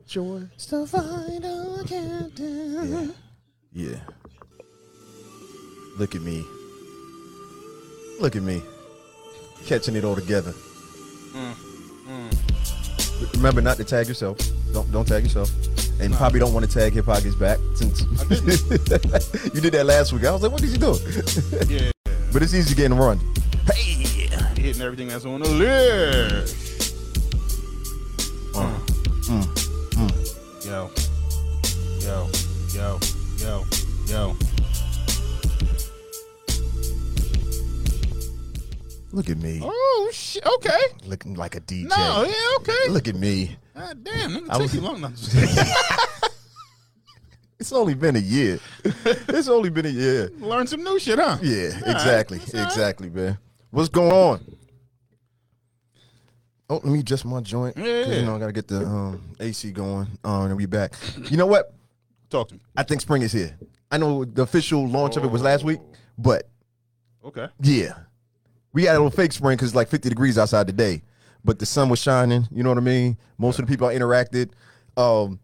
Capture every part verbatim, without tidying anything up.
Joy. So vital, Yeah. Yeah. Look at me. Look at me. Catching it all together. Mm. Mm. Remember not to tag yourself. Don't don't tag yourself. And no. Probably don't want to tag Hip Hop Gets Back. Since I didn't. You did that last week. I was like, what is he doing? Yeah. But it's easy getting run. Hey! Hitting everything that's on the list. Uh, mm, mm. Yo. Yo. Yo. Yo. Yo. Look at me. Oh, shit. Okay. Looking like a D J. No, yeah, okay. Look at me. God damn, it I took was- you long enough. It's only been a year. It's only been a year. Learn some new shit, huh? Yeah, All exactly. right. That's all right. Exactly, man. What's going on? Oh, let me adjust my joint. Yeah, 'Cause, yeah. You know, I got to get the um, A C going. Um, and we back. You know what? Talk to me. I think spring is here. I know the official launch of it was last week, but Okay. yeah. We had a little fake spring because it's like fifty degrees outside today, but the sun was shining. You know what I mean? Most of the people I interacted, um,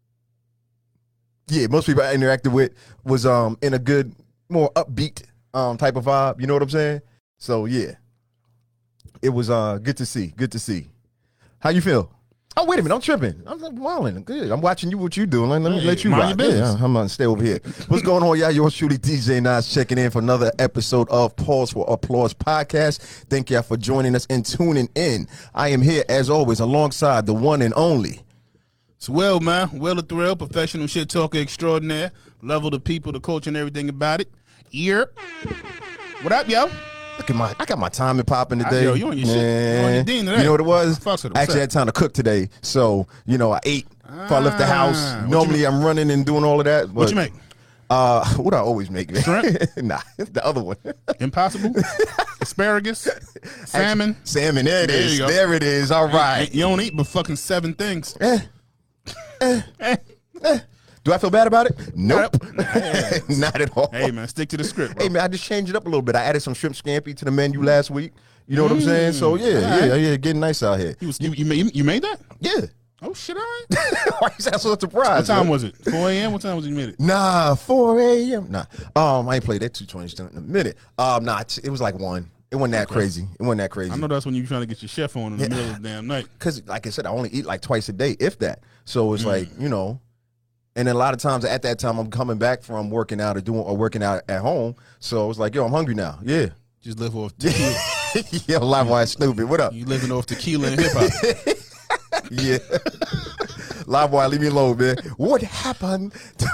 yeah, most people I interacted with was um in a good, more upbeat um type of vibe. You know what I'm saying? So yeah, it was uh good to see. Good to see. How you feel? Oh wait a minute, I'm tripping. I'm like, wilding. Good. I'm watching you. What you doing? Let, let me Hey, let you mind rock. your business. Yeah, I'm gonna stay over here. What's going on, y'all? Yours truly, D J Nas, checking in for another episode of Pause for Applause podcast. Thank y'all for joining us and tuning in. I am here as always alongside the one and only. It's Will, man. Will the Thrill, professional shit talker extraordinaire. Level the people, the culture, and everything about it. Ear. What up, yo? Look at my, I got my timing popping today. Yo, you on your shit. You on your dean today. You know what it was? Fuck with it. I What's actually up? had time to cook today, so you know I ate before I left the house. Ah, what Normally you I'm running and doing all of that. But, What you make? Uh, what I always make, man. Shrimp? Nah, the other one. Impossible? Asparagus? Salmon? Actually, salmon. There it There is. you go. There it is. All right. You don't eat but fucking seven things. Eh, Eh. eh. Do I feel bad about it? Nope. Hey, Not at all. hey, man, stick to the script, bro. Hey, man, I just changed it up a little bit. I added some shrimp scampi to the menu last week. You know what I'm saying? So yeah, all yeah, right. yeah, getting nice out here. You, was, you, you, made, you made that? Yeah. Oh, shit, all right. Why you sound so surprised? What time man? was it? four a.m.? What time was it you made it? Nah, four a.m. Nah, um, I ain't played that two twenty in a minute. Um, nah, it it was like one. It wasn't that crazy. It wasn't that crazy. I know that's when you trying to get your chef on in the Yeah. middle of the damn night. Because, like I said, I only eat like twice a day, if that. So it's Mm. like, you know, and then a lot of times at that time I'm coming back from working out or doing or working out at home. So I was like, yo, I'm hungry now. Yeah. Just live off tequila. Yo, Livewire stupid. What up? You living off tequila and hip hop. Yeah. Livewire, leave me alone, man. What happened?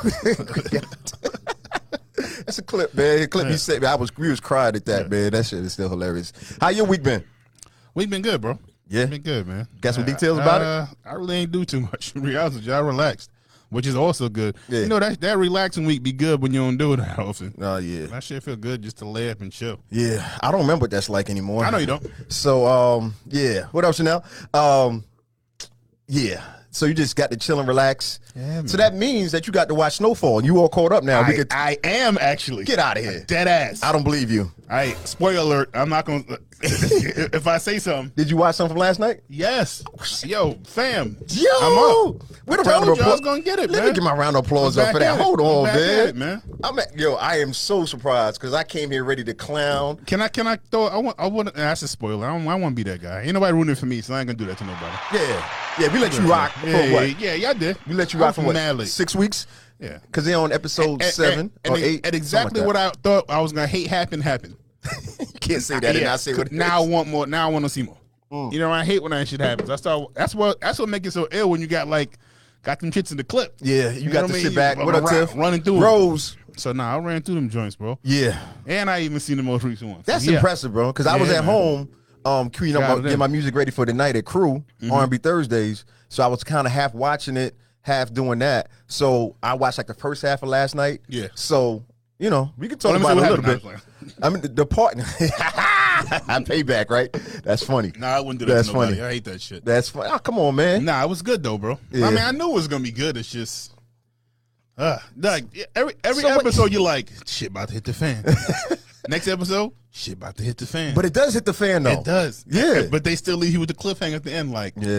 That's a clip, man. A clip you said, man. I was, we was crying at that, Yeah. man. That shit is still hilarious. How your week been? We've been good, bro. Yeah? Been good, man. Got some Uh, details about it? uh, I really ain't do too much. To be honest with you, I relaxed, which is also good. Yeah. You know, that that relaxing week be good when you don't do it that often. Oh, yeah. That shit feel good just to lay up and chill. Yeah. I don't remember what that's like anymore. I know you don't. So, um, yeah. What else, Chanel? Um, yeah. So you just got to chill and relax. Yeah, So man. that means that you got to watch Snowfall. You all caught up now. we I, could I am actually. get out of here. Dead ass. I don't believe you. All right, spoiler alert. I'm not going to. If I say something. Did you watch something from last night? Yes. Yo, fam. Yo, I'm up. With a I round told of you I was applause. gonna get it, Let man. me get my round of applause I'm up for back that. at it. Hold I'm on, back man. at it, man. I'm at, yo, I am so surprised because I came here ready to clown. Can I? Can I throw? I want. I want. That's a spoiler. I don't. I want to be that guy. Ain't nobody rooting for me, so I ain't gonna do that to nobody. Yeah, yeah. We let you rock Yeah, for yeah, what? yeah, yeah, I did. We let you I'm rock for from what? Mad Lake. Six weeks? Yeah. Because they're on episode And- seven and, or and, eight. and exactly what I thought I was gonna hate happened happened. You can't say that and Yeah, not say what it now I is. want more. Now I want to see more. Mm. You know, I hate when that shit happens. I start. That's what. That's what makes it so ill when you got like got them shits in the clip. Yeah, you, You got know to what I sit mean? back. You- What up, run- Tiff? running through 'em. Rose. So nah, I ran through them joints, bro. Yeah. And I even seen the most recent one. So, That's yeah. impressive, bro. Because I was Yeah, at man. home, um, queuing up, Got my, it getting in. my music ready for the night at Crew Mm-hmm. R and B Thursdays. So I was kind of half watching it, half doing that. So I watched like the first half of last night. Yeah. So you know we can talk Well, let me about it a see little what bit. happened. I mean the, the part. I payback, right? That's funny. Nah, I wouldn't do that That's to nobody. funny. I hate that shit. That's funny. Oh, come on, man. Nah, it was good though, bro. Yeah. I mean, I knew it was gonna be good. It's just, uh, like every every So what- episode, you're like, shit about to hit the fan. Next episode, shit about to hit the fan. But it does hit the fan, though. it does, Yeah. But they still leave you with the cliffhanger at the end, like, Yeah.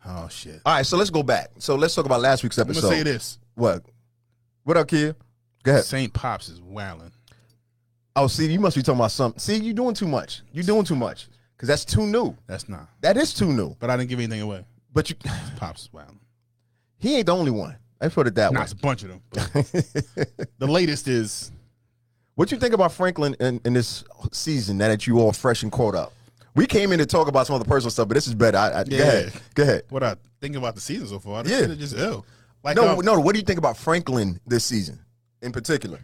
Oh shit. All right, so let's go back. So let's talk about last week's I'm episode. gonna say this. What? What up, kid? Go ahead. Saint Pops is wilding. Oh, see, you must be talking about something. See, you doing too much. You doing too much because that's too new. That's not. That is too new. But I didn't give anything away. But you, Pops is wilding. he ain't the only one. Let's put it that Nah, way. it's a bunch of them. But the latest is What you think about Franklin in, in this season? Now that you all fresh and caught up, we came in to talk about some of the personal stuff, but this is better. I, I, Yeah. Go ahead. Go ahead. what I think about the season so far. This Yeah. shit is just ill. Like No, um, no. What do you think about Franklin this season in particular?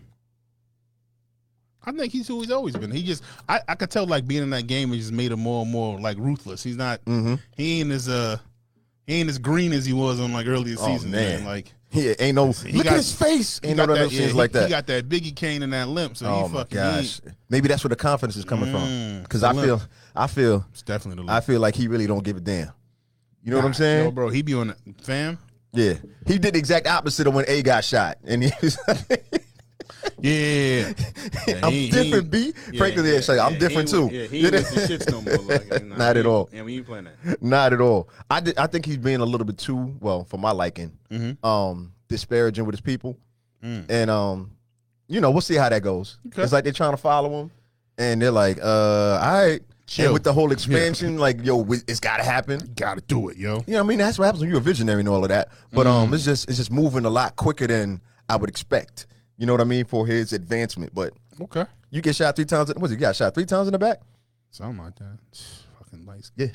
I think he's who he's always been. He just I, I could tell like being in that game, it just made him more and more like ruthless. He's not Mm-hmm. he ain't as uh he ain't as green as he was on like earlier Oh, season, man. man. Like He ain't no. He Look got- at his face. he Ain't no got other that, yeah, scenes he, like that. he got that Biggie Kane and that limp, so Oh he my fucking gosh! he ain't- Maybe that's where the confidence is coming Mm, from. Because the I limp. feel, I feel, It's definitely the I limp. feel like he really don't give a damn. You know what I'm Nah, saying? Yo, bro, he be on the fam. Yeah, he did the exact opposite of when A got shot, and he was. Yeah, yeah I'm he- different, he- B. Franklin yeah, did say, I'm yeah, different he too. ain't with- Yeah, he ain't with the shits no more. Like, nah, Not he at ain't- all. Yeah, we ain't playing that. Not at all. I did, I think he's being a little bit too well for my liking, Mhm. um, disparaging with his people, Mm. and um, you know, we'll see how that goes. Okay. It's like they're trying to follow him, and they're like, uh, all right. Chill. And with the whole expansion, like, yo, we- it's got to happen. Gotta do it, yo. You know what I mean? That's what happens when you're a visionary and all of that. But um, it's just it's just moving a lot quicker than I would expect. You know what I mean? For his advancement. But Okay, you get shot three times. What's it? You got shot three times in the back? something like that. Fucking lights. Yeah.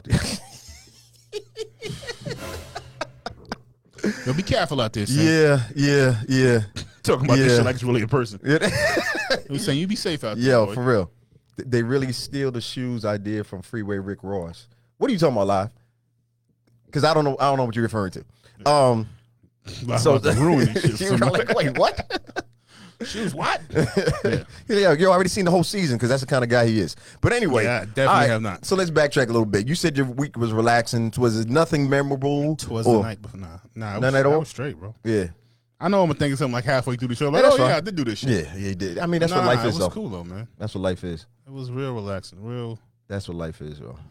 Yo, be careful out there, son. Yeah, yeah, yeah. Talking about this Yeah. shit like it's really a person. Yeah. I'm saying you be safe out there. Yo, boy. for real. Th- They really steal the shoes idea from Freeway Rick Ross. What are you talking about, live? Because I don't know. I don't know what you're referring to. Um. Like, So about to ruin this shit. you for were somebody. like, wait, what? Shoes, what? Yeah, you already seen the whole season because that's the kind of guy he is. But anyway, Yeah, I definitely all right, have not. So let's backtrack a little bit. You said your week was relaxing. Was it nothing memorable? Twas Or- the night before. Nah, nah. I was, None at I all? was straight, bro. Yeah, I know I'm gonna think of something like halfway through the show. Like, Yeah, that's oh yeah, fine. I did do this shit. yeah, yeah. He did. I mean, that's nah, what life it is, was though. cool though, man. That's what life is. It was real relaxing, real. That's what life is, bro.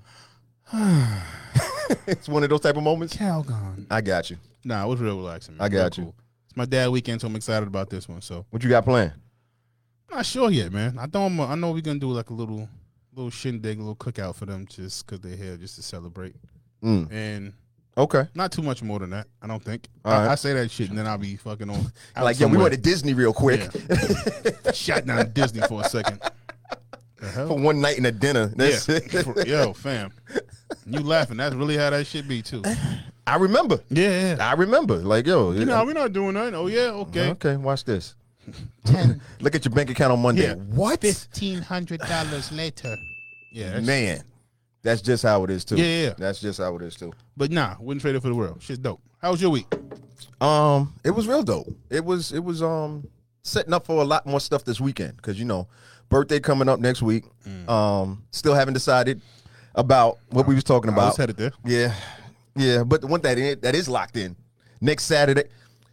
It's one of those type of moments. Calgon. I got you. Nah, it was real relaxing. Man. I got Real you. cool. It's my dad weekend, so I'm excited about this one. So What you got planned? not sure yet, man. I don't. I know we're gonna do like a little, little shindig, a little cookout for them, just because they're here, just to celebrate, Mm. and Okay. not too much more than that. I don't think. All I, right. I say that shit, and then I'll be fucking on. out Like, yeah, we somewhere. went to Disney real quick Yeah. Shot down Disney for a second. The hell? for one night and a dinner. That's yeah. it. For- yo, fam. You laughing? That's really how that shit be too. I remember. Yeah, yeah. I remember. Like, yo. You know, we're not doing that. Oh yeah, okay. Okay, watch this. Look at your bank account on Monday. Yeah. What? Fifteen hundred dollars later. Yeah, that's- Man, that's just how it is too. Yeah, yeah, yeah. That's just how it is too. but nah, wouldn't trade it for the world. Shit's dope. How was your week? Um, it was real dope. It was it was um setting up for a lot more stuff this weekend because you know, birthday coming up next week. Um, still haven't decided about what we was talking I about. was headed there. Yeah, yeah, but the one that is, that is locked in next Saturday.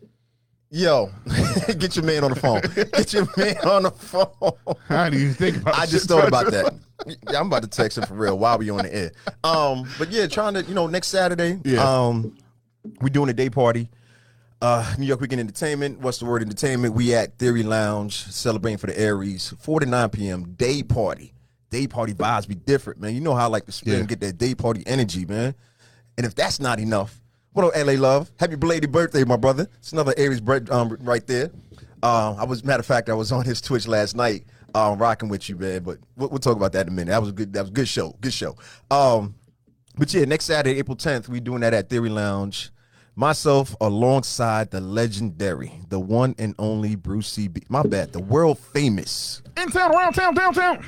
Yo, get your man on the phone. Get your man on the phone. How do you think about? I just shit? thought about that. Yeah, I'm about to text him for real while we on the air. Um, but yeah, trying to, you know, next Saturday, Yeah. um, we doing a day party. Uh, New York Weekend Entertainment. What's the word? Entertainment. We at Theory Lounge celebrating for the Aries. four to nine p.m. day party. Day party vibes be different, man. You know how I like to spin Yeah. and get that day party energy, man. And if that's not enough, what up, L A Love? Happy belated birthday, my brother. It's another Aries bread um, right there. Uh, I was, matter of fact, I was on his Twitch last night, um, rocking with you, man. But we'll, we'll talk about that in a minute. That was a good. That was a good show. Good show. Um, but yeah, next Saturday, April tenth, we doing that at Theory Lounge. Myself alongside the legendary, the one and only Bruce C B. My bad, the world famous In town, around town, downtown.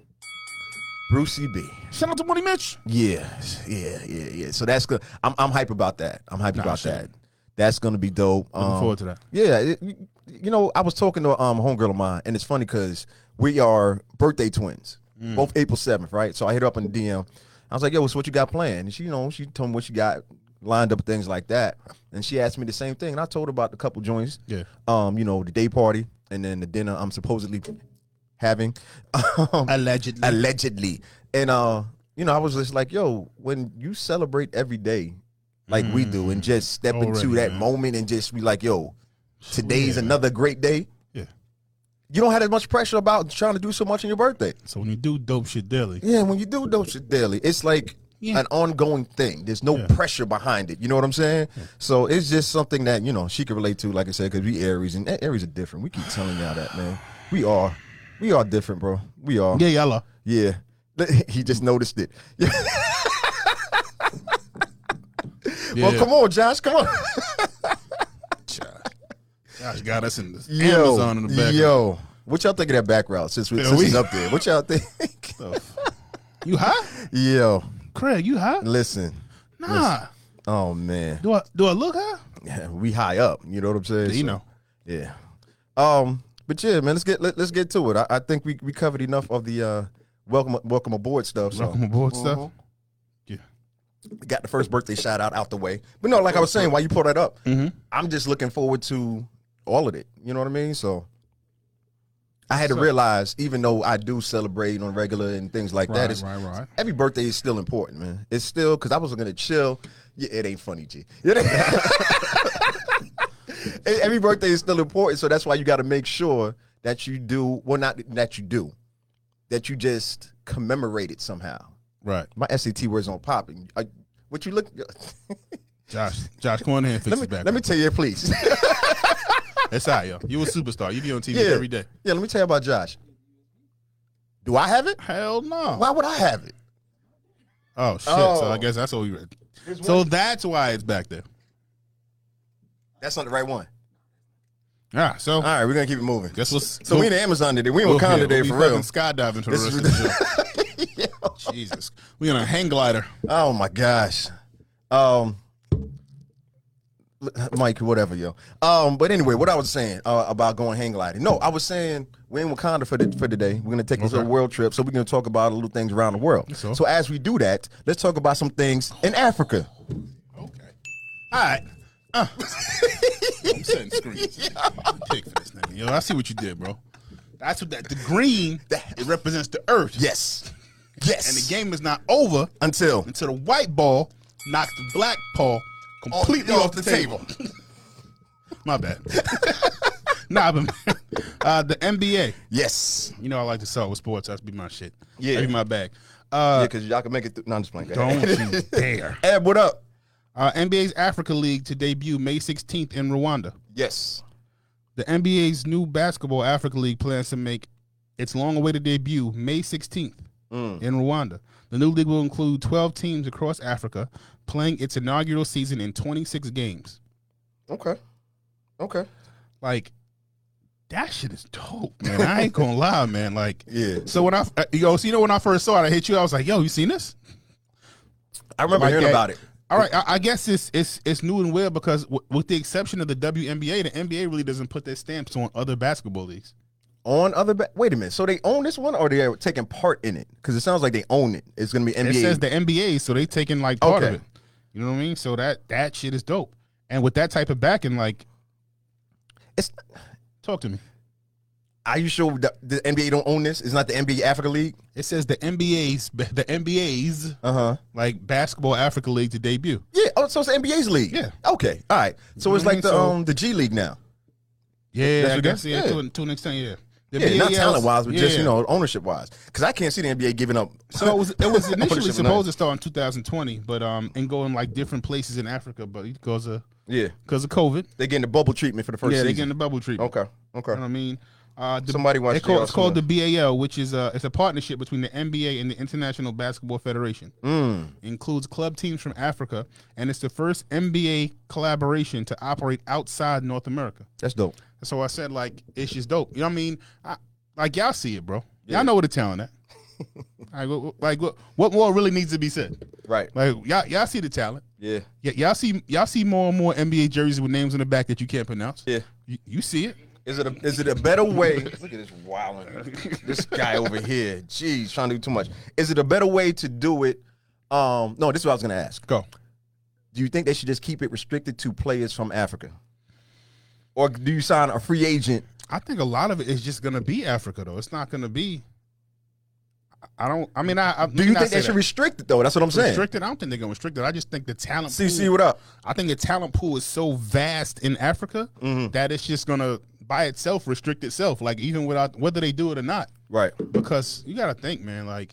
Bruce C B. Shout out to Money Mitch. Yeah, yeah, yeah, yeah. So that's good. I'm I'm hype about that. I'm hype Nah, about shit. that. That's gonna be dope. Looking Um, forward to that. Yeah, it, you- you know, I was talking to um a homegirl of mine, and it's funny because we are birthday twins, Mm. both April seventh, right? So I hit her up in the D M. I was like, "Yo, so what you got planned?" And she, you know, she told me what she got lined up, things like that. And she asked me the same thing, and I told her about the couple joints. Yeah. Um, you know, the day party, and then the dinner I'm supposedly having. Um, Allegedly. allegedly. And uh, you know, I was just like, yo, when you celebrate every day, like we do and just step Already, into that man. moment and just be like, yo, today's Yeah, man. another great day. Yeah. You don't have as much pressure about trying to do so much on your birthday. So when you do dope shit daily, Yeah, when you do those shit daily, it's like Yeah. an ongoing thing. There's no Yeah. pressure behind it. You know what I'm saying? So it's just something that, you know, she can relate to, like I said, because we Aries, and Aries are different. We keep telling y'all that, man. We are. We are different, bro. We are. yeah, y'all are. Yeah. He just noticed it. Yeah. Yeah. Well, come on, Josh. Come on. Josh. Josh got us in the Yo, Amazon in the background. yo. What y'all think of that back route since, we, Yeah, since we- he's up there? What y'all think? You high? Yo, Craig, you high? listen. Nah. Oh, man. Do I do I look high? Yeah, we high up. You know what I'm saying? You So, know. Yeah. Um. But yeah, man. Let's get let, let's get to it. I, I think we, we covered enough of the uh, welcome welcome aboard stuff. So. Welcome aboard Mhm. stuff. Yeah. Got the first birthday shout out out the way. But no, like I was saying, while you pull that up, Mm-hmm. I'm just looking forward to all of it. You know what I mean? So I had to So- realize, even though I do celebrate on regular and things like that, Right, it's, right, right. every birthday is still important, man. It's still, because I was going to chill. Yeah, it ain't funny, G. Every birthday is still important, so that's why you got to make sure that you do, well, not that you do, that you just commemorate it somehow. Right. My S A T words on popping. Uh, What you look? Josh, Josh, come on in and fix let his me back. let me tell you, please. It's all right, yo. You a superstar. You be on T V Yeah. every day. Yeah, let me tell you about Josh. Do I have it? Hell no. Why would I have it? Oh shit. Oh. So I guess that's what we read. So that's why it's back there. That's not the right one. Yeah. So All right, we're gonna keep it moving. guess what's So we in Amazon today. We in we'll, Wakanda yeah, today we'll for be real. fucking skydiving for This the is rest of the show. Jesus. We on a hang glider. Oh my gosh. Um, Mike, whatever, yo. Um, but anyway, what I was saying uh, about going hang gliding. No, I was saying we're in Wakanda for the for today. We're gonna take this Okay. little world trip, so we're gonna talk about little things around the world. So? So as we do that, let's talk about some things in Africa. Okay. All right. Uh. I'm setting screens. Pick for this nigga. Yo, I see what you did, bro. That's what that the green it represents the earth. Yes. Yes. And the game is not over until until the white ball knocks the black ball completely Off- off, the, table. My bad. Nah, but uh, the N B A. yes. You know I like to start with sports. That's be my shit. Yeah. That'd be my bag. Yeah, Uh, because y'all can make it through. No, I'm just playing. Go don't ahead. you dare. Ed, what up? Uh, N B A's Africa League to debut May sixteenth in Rwanda. Yes. The N B A's new Basketball Africa League plans to make its long-awaited debut May sixteenth Mm. in Rwanda. The new league will include twelve teams across Africa, playing its inaugural season in twenty-six games. Okay. Okay. Like, that shit is dope, man. I ain't gonna lie, man. Like, Yeah. so when I, uh, yo, so you know when I first saw it, I hit you. I was like, yo, you seen this? I remember Like hearing that. about it. All right, I, I guess it's it's it's new and weird because w- with the exception of the W N B A, the N B A really doesn't put their stamps on other basketball leagues. On other, ba- wait a minute. So they own this one, or they are taking part in it? Because it sounds like they own it. It's gonna be N B A. It says the N B A, so they taking like part Okay. of it. You know what I mean? So that that shit is dope. And with that type of backing, like, It's. talk to me. Are you sure the, the N B A don't own this? It's not the N B A Africa League. It says the N B A's, the N B A's, Uh huh. like Basketball Africa League to debut. Yeah. Oh, so it's the N B A's league. Yeah. Okay. All right. So You it's know what I like the mean? So- um the G League now. Yeah, That's I what guess they- yeah, yeah. To, an- to an extent, yeah. The Yeah, not B A Ls talent wise, but just yeah. you know ownership wise. Because I can't see the N B A giving up. So it was it was initially ownership of supposed nothing. to start in two thousand twenty, but um and go in like different places in Africa, but because of Yeah. because of COVID, They're getting the bubble treatment for the first yeah, they're season. getting the bubble treatment. Okay. Okay. You know what I mean? Uh, the, Somebody wants they to call, ask it's called the someone. B A L, which is a it's a partnership between the N B A and the International Basketball Federation. Mm. It includes club teams from Africa, and it's the first N B A collaboration to operate outside North America. That's dope. So I said, like, it's just dope. You know what I mean? I, like, y'all see it, bro. Yeah. Y'all know what the talent at. like, what, like what, what more really needs to be said? Right. Like, y'all, y'all see the talent. Yeah. Y- y'all see, y'all see more and more N B A jerseys with names on the back that you can't pronounce. Yeah. You, you see it. Is it a is it a better way? Look at this wilding. This guy over here. Jeez, trying to do too much. Is it a better way to do it? Um, no, this is what I was gonna ask. Go. Do you think they should just keep it restricted to players from Africa? Or do you sign a free agent? I think a lot of it is just gonna be Africa, though. It's not gonna be. I don't. I mean, I. I Do you think they should that. restrict it though? That's what I'm saying. Restricted? I don't think they're gonna restrict it. I just think the talent. C C, pool, what up? I think the talent pool is so vast in Africa Mm-hmm. that it's just gonna by itself restrict itself. Like even without whether they do it or not. Right. Because you got to think, man. Like,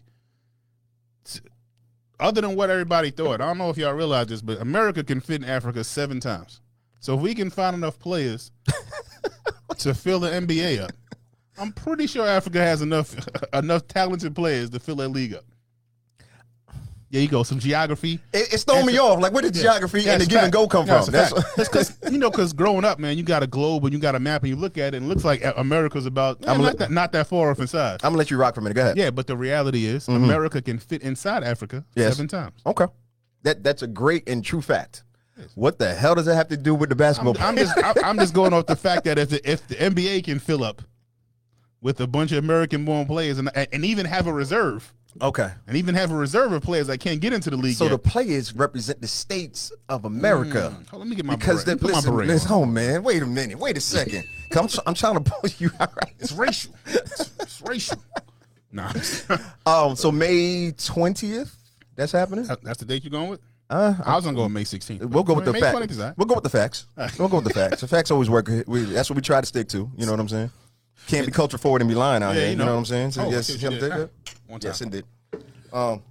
other than what everybody thought, I don't know if y'all realize this, but America can fit in Africa seven times. So if we can find enough players to fill the N B A up, I'm pretty sure Africa has enough enough talented players to fill that league up. There you go. Some geography. It, it's throwing me off. Like, where did Yeah. geography Yeah, and the it's give fact. and go come No, from? it's a That's fact. That's because you know, because growing up, man, you got a globe and you got a map and you look at it and it looks like America's about eh, I'm not, li- that, not that far off in size. I'm gonna let you rock for a minute. Go ahead. Yeah, but the reality is America can fit inside Africa Yes. seven times. Okay. That that's a great and true fact. What the hell does that have to do with the basketball? I'm, I'm just I, I'm just going off the fact that if the, if the N B A can fill up with a bunch of American-born players and and even have a reserve okay. and even have a reserve of players that can't get into the league So yet. the players represent the states of America. Mm. Hold on, let me get my Because beret. they, Put my listen, beret listen, on. oh man, wait a minute, wait a second. 'Cause I'm, tr- I'm trying to pull you out. Right. It's racial. It's, it's racial. Nah, Um, so May twentieth, that's happening. that's the date you're going with. Uh, I was gonna go with May sixteenth. we'll go with the May facts. twentieth is all right. We'll go with the facts. We'll go with the facts. The facts always work. We, that's what we try to stick to. You know what I'm saying? Can't be culture forward and be lying out Yeah, here. you You know, know. what I'm saying? So Oh, yes, I see what him you did did. that. One time. Yes, indeed. Um.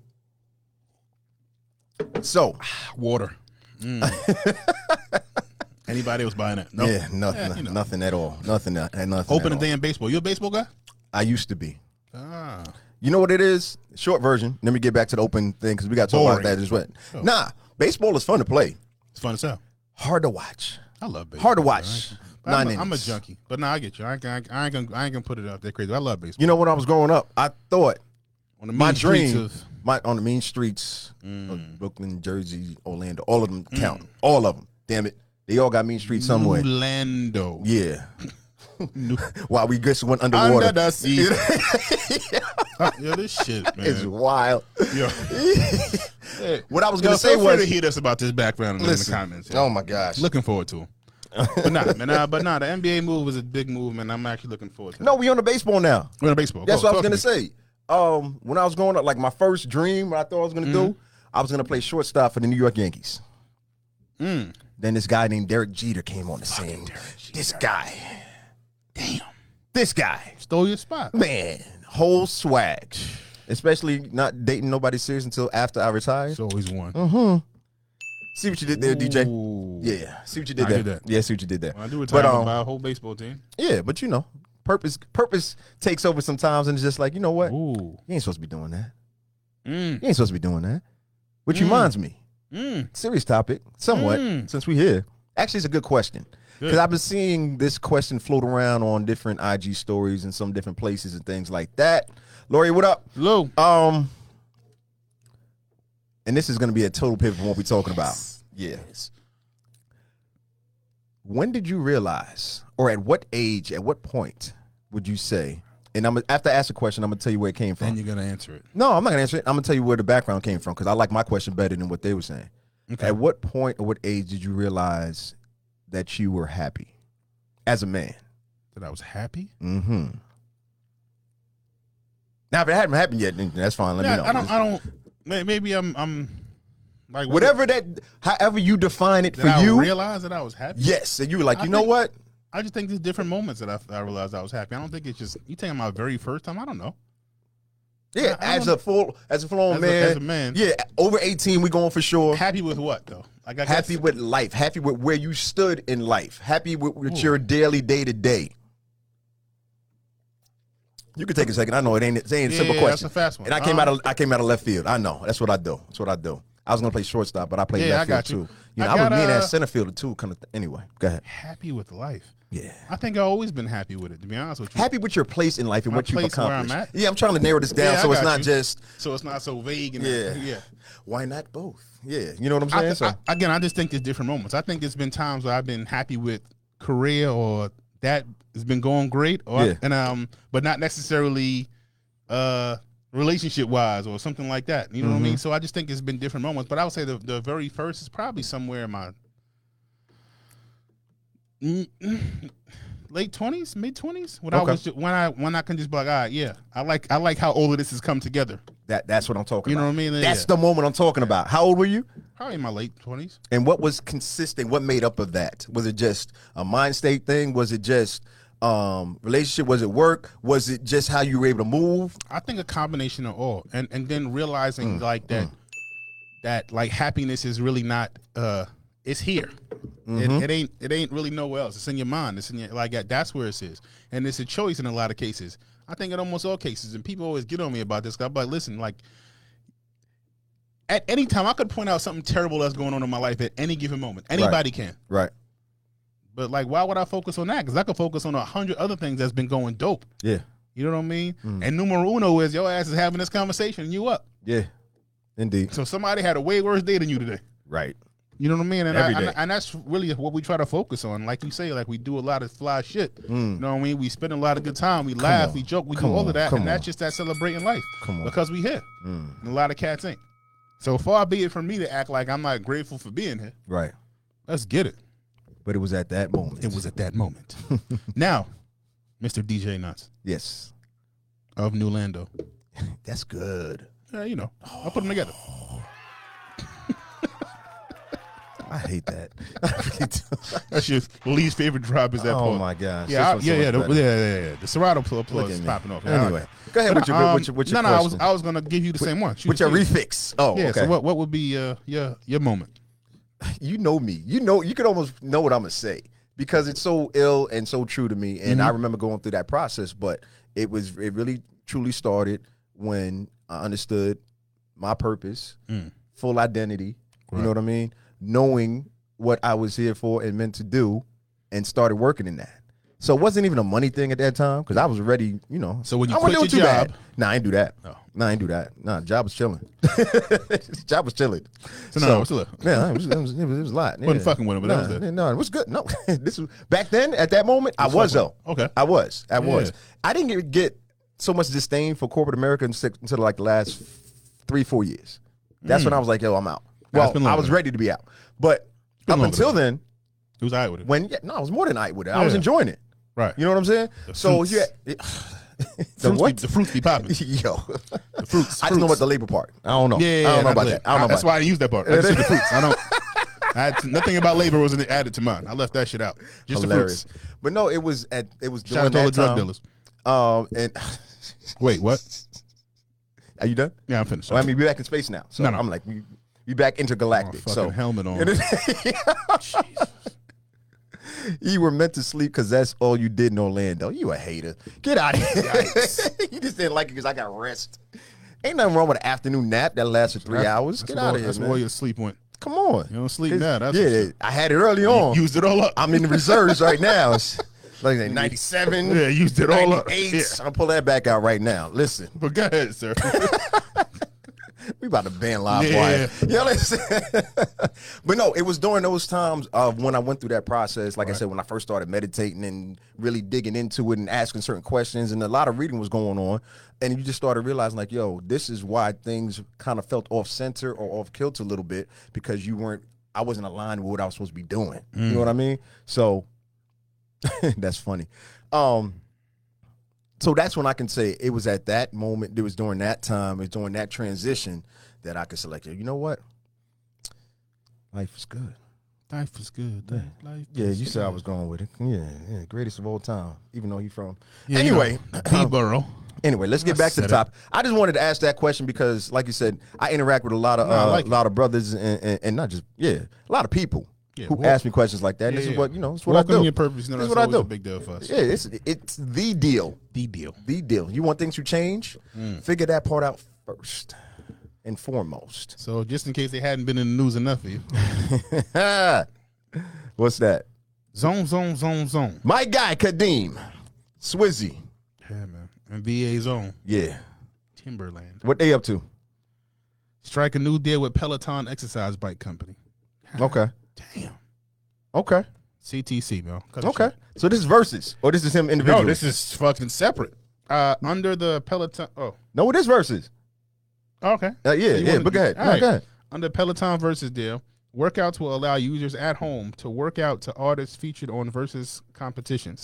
So Water. Mm. Anybody else buying it? No. yeah, nothing, Yeah, you know. nothing at all. Nothing, uh, nothing. Open at a day all. in baseball. You a baseball guy? I used to be. Ah. You know what it is? Short version. Let me get back to the open thing because we got to talk about Boring. that as well. Oh. Nah, baseball is fun to play. It's fun as hell. Hard to watch. I love baseball. Hard to man. watch. But I'm, Nine a, I'm a innings. junkie. But nah, I get you. I ain't, I ain't, I ain't gonna I ain't gonna put it out there crazy. I love baseball. You know, when I was growing up, I thought On the my mean streets dream, of my on the mean streets Mm. of Brooklyn, Jersey, Orlando, all of them count. All of them. Damn it, they all got mean streets somewhere. Orlando. Yeah. New- While we just went underwater. Under the sea. Yo, this shit, man. It's wild. Yo. Hey, What I was yo, gonna say feel free was, to hit us about this background in the listen. comments. Oh my gosh. Looking forward to it. But nah, man, nah, but nah, the N B A move was a big move, and I'm actually looking forward to it. No, we on the baseball now. We're in baseball. That's Go, what I was talk to gonna me. say. Um, when I was growing up, like my first dream, what I thought I was gonna Mm-hmm. do, I was gonna play shortstop for the New York Yankees. Mm. Then this guy named Derek Jeter came on the scene. This guy, Damn. this guy, Stole your spot. man, whole swag. Especially not dating nobody serious until after I retired. It's always one. See what you did there, D J. Ooh. Yeah, see what you did I there. did that. Yeah, see what you did there. When I do retire, But I'm um, buy a whole baseball team. yeah, but you know, purpose purpose takes over sometimes, and it's just like, you know what? Ooh. You ain't supposed to be doing that. Mm. You ain't supposed to be doing that. Which Mm. reminds me, Mm. serious topic, somewhat, Mm. since we here. Actually, it's a good question. Because Good. I've been seeing this question float around on different I G stories and some different places and things like that. Lori, what up? Lou. Um, and this is going to be a total pivot from what we're talking about. Yes. When did you realize, or at what age, at what point would you say, and I'm after I ask the question, I'm going to tell you where it came from. Then you're gonna answer it. No, I'm not gonna answer it. I'm gonna tell you where the background came from because I like my question better than what they were saying. Okay. At what point or what age did you realize that you were happy as a man? That I was happy. Mm-hmm. Now, if it hadn't happened yet, then that's fine. Let Yeah, me know. I don't. I don't. may- Maybe I'm. I'm like Whatever that, however you define it Did for I you. realize that I was happy? Yes, and you were like, I you know think- what? I just think there's different moments that I, I realized I was happy. I don't think it's just you taking my very first time. I don't know. Yeah, I- I as don't- a full, as a full As a- man, as a man. Yeah, over eighteen, we going for sure. Happy with what though? Like I Happy guess, with life. Happy with where you stood in life. Happy with, with your daily day to day. You can take a second. I know it ain't it ain't a Yeah, simple yeah, question. that's a fast one. And I came Um, out of I came out of left field. I know. That's what I do. That's what I do. I was gonna play shortstop, but I played Yeah, left I got field you. too. You know, I I, was got, mean uh, as center fielder too. Kind of. Th- anyway, go ahead. happy with life. Yeah. I think I've always been happy with it. To be honest with you. Happy with your place in life and My what you've place where I'm accomplished. at? Yeah, I'm trying to narrow this down Yeah, I so it's got not you. just So it's not so vague. And yeah. yeah. Why not both? Yeah, you know what I'm I, saying. th- so I, again, I just think there's different moments. I think there's been times where I've been happy with career or that has been going great, or Yeah. and um, but not necessarily uh relationship wise or something like that. You know what I Mm-hmm. mean? So I just think it's been different moments. But I would say the the very first is probably somewhere in my. Mm, mm, late twenties, mid twenties. When Okay. I was ju- when I when I can just be like, all right, yeah, I like I like how all of this has come together. That that's what I'm talking You know about. what I mean? That's Yeah. the moment I'm talking about. How old were you? Probably in my late twenties. And what was consistent? What made up of that? Was it just a mind state thing? Was it just um, relationship? Was it work? Was it just how you were able to move? I think a combination of all, and and then realizing like that that like happiness is really not uh it's here. It, it ain't it ain't really nowhere else. It's in your mind. It's in your like that. That's where it is, and it's a choice in a lot of cases. I think in almost all cases, and people always get on me about this. 'Cause I'm like, listen, like at any time, I could point out something terrible that's going on in my life at any given moment. Anybody can. Right. But like, why would I focus on that? Because I could focus on a hundred other things that's been going dope. Yeah. You know what I mean? And numero uno is your ass is having this conversation and you up. Yeah. Indeed. So somebody had a way worse day than you today. Right. You know what I mean? And, Every I, day. and, and that's really what we try to focus on. Like you say, like we do a lot of fly shit. You know what I mean? We spend a lot of good time. We laugh. on. We joke. We Come do all on. of that. Come And that's on. just that celebrating life. Come on. Because we here. And a lot of cats ain't. So far be it from me to act like I'm not grateful for being here. Right. Let's get it. But it was at that moment. It was at that moment. Now, Mister D J Nuts Yes. of New Lando. That's good. Yeah, you know, I'll put them together. I hate that. I really do. That's your least favorite drop is that Oh part. my gosh. Yeah, I, This yeah, one's yeah, so the, much yeah, better. yeah, yeah. The Serato pl- Look applause at is me. popping off. Anyway, go ahead with your, Um, with your, with your no, no, I question. was I was gonna give you the same one. Shoot with your it. refix. Oh, Yeah. okay. So what what would be uh, your your moment? You know me. You know, you could almost know what I'm gonna say because it's so ill and so true to me. And I remember going through that process, but it was it really truly started when I understood my purpose, full identity. You know what I mean? Knowing what I was here for and meant to do, and started working in that. So it wasn't even a money thing at that time because I was ready, you know. So when you I wasn't quit doing your too bad. job- Nah, I ain't do that. No. Nah, I ain't do that. Nah, job was chilling. job was chilling. So no, no, it's a little- yeah, it was, it was, it was, it was a lot. Wasn't yeah. fucking with him, but that nah, was it. No, it was good. No, this was back then. At that moment, I was was fucking though. with him. Okay. I was. I Yeah. was. I didn't get, get so much disdain for corporate America until until like the last three, four years. That's when I was like, yo, I'm out. Nah, it's Well, been I longer was than ready to be out, but been up longer until than then, It was all right with it. when yeah, no, I was more than I with it. I was Yeah. enjoying it. Right. You know what I'm saying? The so fruits. yeah, it, the fruits what? Be, the fruits be popping. Yo, The fruits. I just know fruits. about the labor part. I don't know. Yeah, yeah, I don't know not about labor. that. I don't know That's about why I didn't use that part. I just said the fruits. I don't. I had to- nothing about labor was added to mine. I left that shit out. Just hilarious. the fruits. But no, it was at it was Shout during out to all that the drug time. dealers. Um, and Wait, what? are you done? Yeah, I'm finished. Well, I mean, we're back in space now, so No, no. I'm like, we we back intergalactic. fucking so helmet on. You were meant to sleep because that's all you did in Orlando. You a hater. Get out of here. You just didn't like it because I got rest. Ain't nothing wrong with an afternoon nap that lasted three hours. That's Get where out all- of here, That's man. where all your sleep went. Come on. You don't sleep It's- now. That's yeah, what's up. I had it early on. Used it all up. I'm in the reserves right now. It's like ninety-seven. Yeah, used it all up. ninety-eight. Yeah. I'm gonna pull that back out right now. Listen, But go ahead, sir. we about to ban live Yeah. wire. You know what I'm saying? But no, it was during those times of when I went through that process. Like I said, when I first started meditating and really digging into it and asking certain questions, and a lot of reading was going on, and you just started realizing, like, yo, this is why things kind of felt off center or off kilter a little bit because you weren't. I wasn't aligned with what I was supposed to be doing. You know what I mean? So that's funny. Um, so that's when I can say it was at that moment, it was during that time, it was during that transition that I could select, you know what? Life is good. Life is good. Life Yeah, is you said I good. was going with it. Yeah, yeah, greatest of all time, even though you from. Yeah, you anyway, know, Peterborough. anyway, let's get I back to the said it. top. I just wanted to ask that question because, like you said, I interact with a lot of No, I uh, like a it. lot of brothers and, and, and not just yeah, a lot of people Yeah, who walk- ask me questions like that. And Yeah, this is yeah. what you know. It's what Walking I do. in your purpose. You know, This is that's what I always do. a big deal for us. Yeah, it's it's the deal. The deal. The deal. You want things to change? Mm. Figure that part out first and foremost. So just in case they hadn't been in the news enough for you, What's that? zone, zone, zone, zone. My guy Kadeem Swizzy. Yeah, man. And V A zone. Yeah. Timberland. What they up to? Strike a new deal with Peloton Exercise Bike Company. Okay. Damn. Okay. C T C, man. Cut it Okay. short. So this is versus, or this is him individually? No, this is fucking separate. Uh, under the Peloton. Oh, no, it is versus. okay. Uh, yeah, You yeah. wanna- But go ahead. all No, right. go ahead. Under Peloton Versus deal, workouts will allow users at home to work out to artists featured on Versus competitions.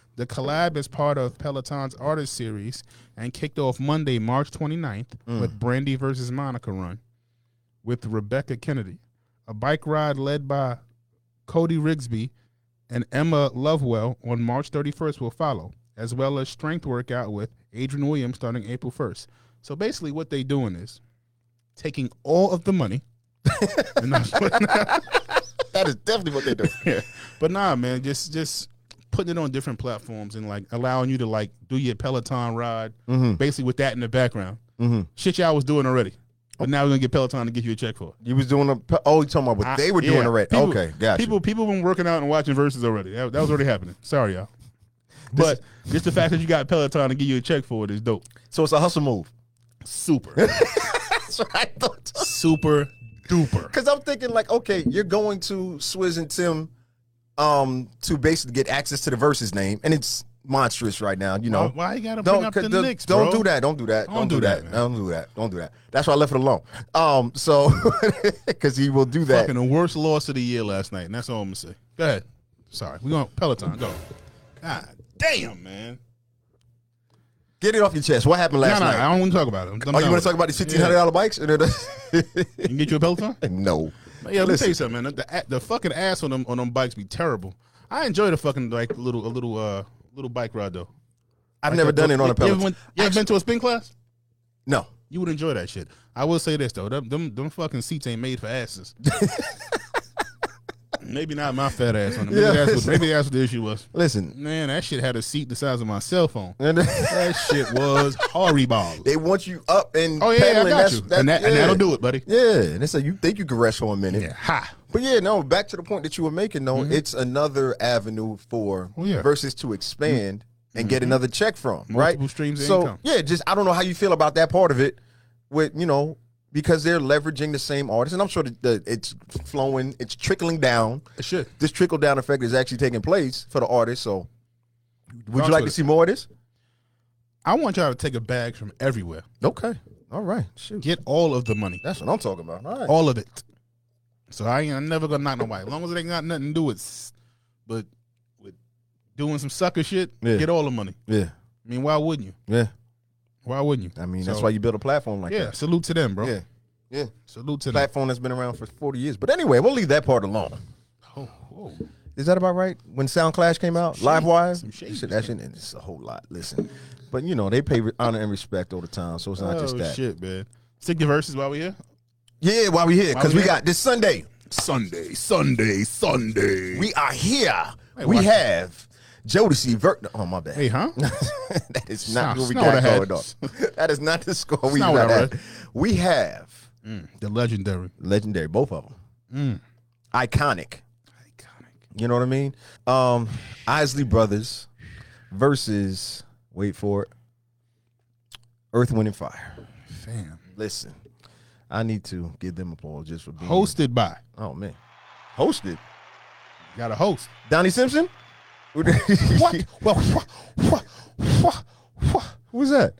The collab is part of Peloton's artist series and kicked off Monday, March twenty-ninth, Mm. with Brandy versus Monica run with Rebecca Kennedy. A bike ride led by Cody Rigsby and Emma Lovewell on March thirty-first will follow, as well as strength workout with Adrian Williams starting April first. So basically what they doing is taking all of the money. and not putting out- That is definitely what they do. yeah. But nah, man, just just putting it on different platforms and like allowing you to like do your Peloton ride, Mm-hmm. basically with that in the background. Mm-hmm. Shit y'all was doing already. But now we're gonna get Peloton to give you a check for it. You was doing a. Oh, you talking about what I- they were yeah, doing already? people- Okay, gotcha. People people been working out and watching verses already. That, that was already happening. Sorry, y'all. But just the fact that you got Peloton to give you a check for it is dope. So it's a hustle move. Super. That's what I thought. Super duper. Because I'm thinking like, okay, you're going to Swizz and Tim, um, to basically get access to the Versus name, and it's monstrous right now. You know, Why, why you gotta bring don't up the don't, Knicks, don't bro? do that. Don't do that. Don't Don't, do do that, that. man. Don't do that. Don't do that. That's why I left it alone. Um, so because he will do that. Fucking the worst loss of the year last night, and that's all I'm gonna say. Go ahead. Sorry, we going Peloton. Go. God damn, man. Get it off your chest. What happened No, last no, night? I don't want to talk about it. I'm Oh, done you with want it. to talk about these fifteen hundred dollar bikes? You can get you a Peloton? No. Yeah, let me Listen. tell you something, man. The, the fucking ass on them on them bikes be terrible. I enjoy the fucking like little a little uh little bike ride though. I've Like never that- done it on a you ever, Peloton. went, you ever been to a spin class? No. You would enjoy that shit. I will say this though, them them, them fucking seats ain't made for asses. Maybe not my fat ass on it. Maybe, Yeah. that's what, maybe that's what the issue was. Listen. Man, that shit had a seat the size of my cell phone. And That shit was horrible. they want you up and Oh yeah, I pedaling. got That's, you. that- and, that, and yeah. that'll do it, buddy. Yeah, and they say you think you can rest for a minute. Yeah, ha. But yeah, no, back to the point that you were making, though, it's another avenue for Oh, yeah. versus to expand and get another check from, right? Multiple streams of so, income. yeah, just I don't know how you feel about that part of it with, you know, because they're leveraging the same artists. And I'm sure that the, it's flowing, it's trickling down. It should. This trickle down effect is actually taking place for the artists. So, would Talk you like to to it. see more of this? I want y'all to take a bag from everywhere. Okay. All right. Shoot. Get all of the money. That's what I'm talking about. All right. All of it. So I ain't I'm never gonna knock nobody. As long as it ain't got nothing to do with s- but with doing some sucker shit, Yeah. get all the money. Yeah. I mean, why wouldn't you? Yeah. Why wouldn't you? I mean, that's So, why you build a platform like Yeah, that. salute to them, bro. Yeah. Yeah. Salute to them. Platform that's been around for forty years. But anyway, we'll leave that part alone. Oh, oh. Is that about right? When Sound Clash came out, Livewire, some shade shit, that shit, it's a whole lot. Listen, but you know they pay re- honor and respect all the time, so it's not Oh, just that. shit, man. Stick the verses while we here. Yeah, while we here, While because we we here? got this Sunday. Sunday, Sunday, Sunday. We are here. Hey, we watch have Jodeci. Ver- oh my bad. Hey, huh? That is not It's what we not what I got had. going on. That is not the score we not what got. I at. read. We have Mm, the legendary. legendary, both of them, Mm. iconic. Iconic. You know what I mean? Um, Isley Brothers versus, wait for it, Earth, Wind, and Fire. Fam. Listen, I need to give them a pause just for being Hosted by. Oh man, hosted Got a host. Donnie Simpson. What? Well, what? What? What? What? Who's that?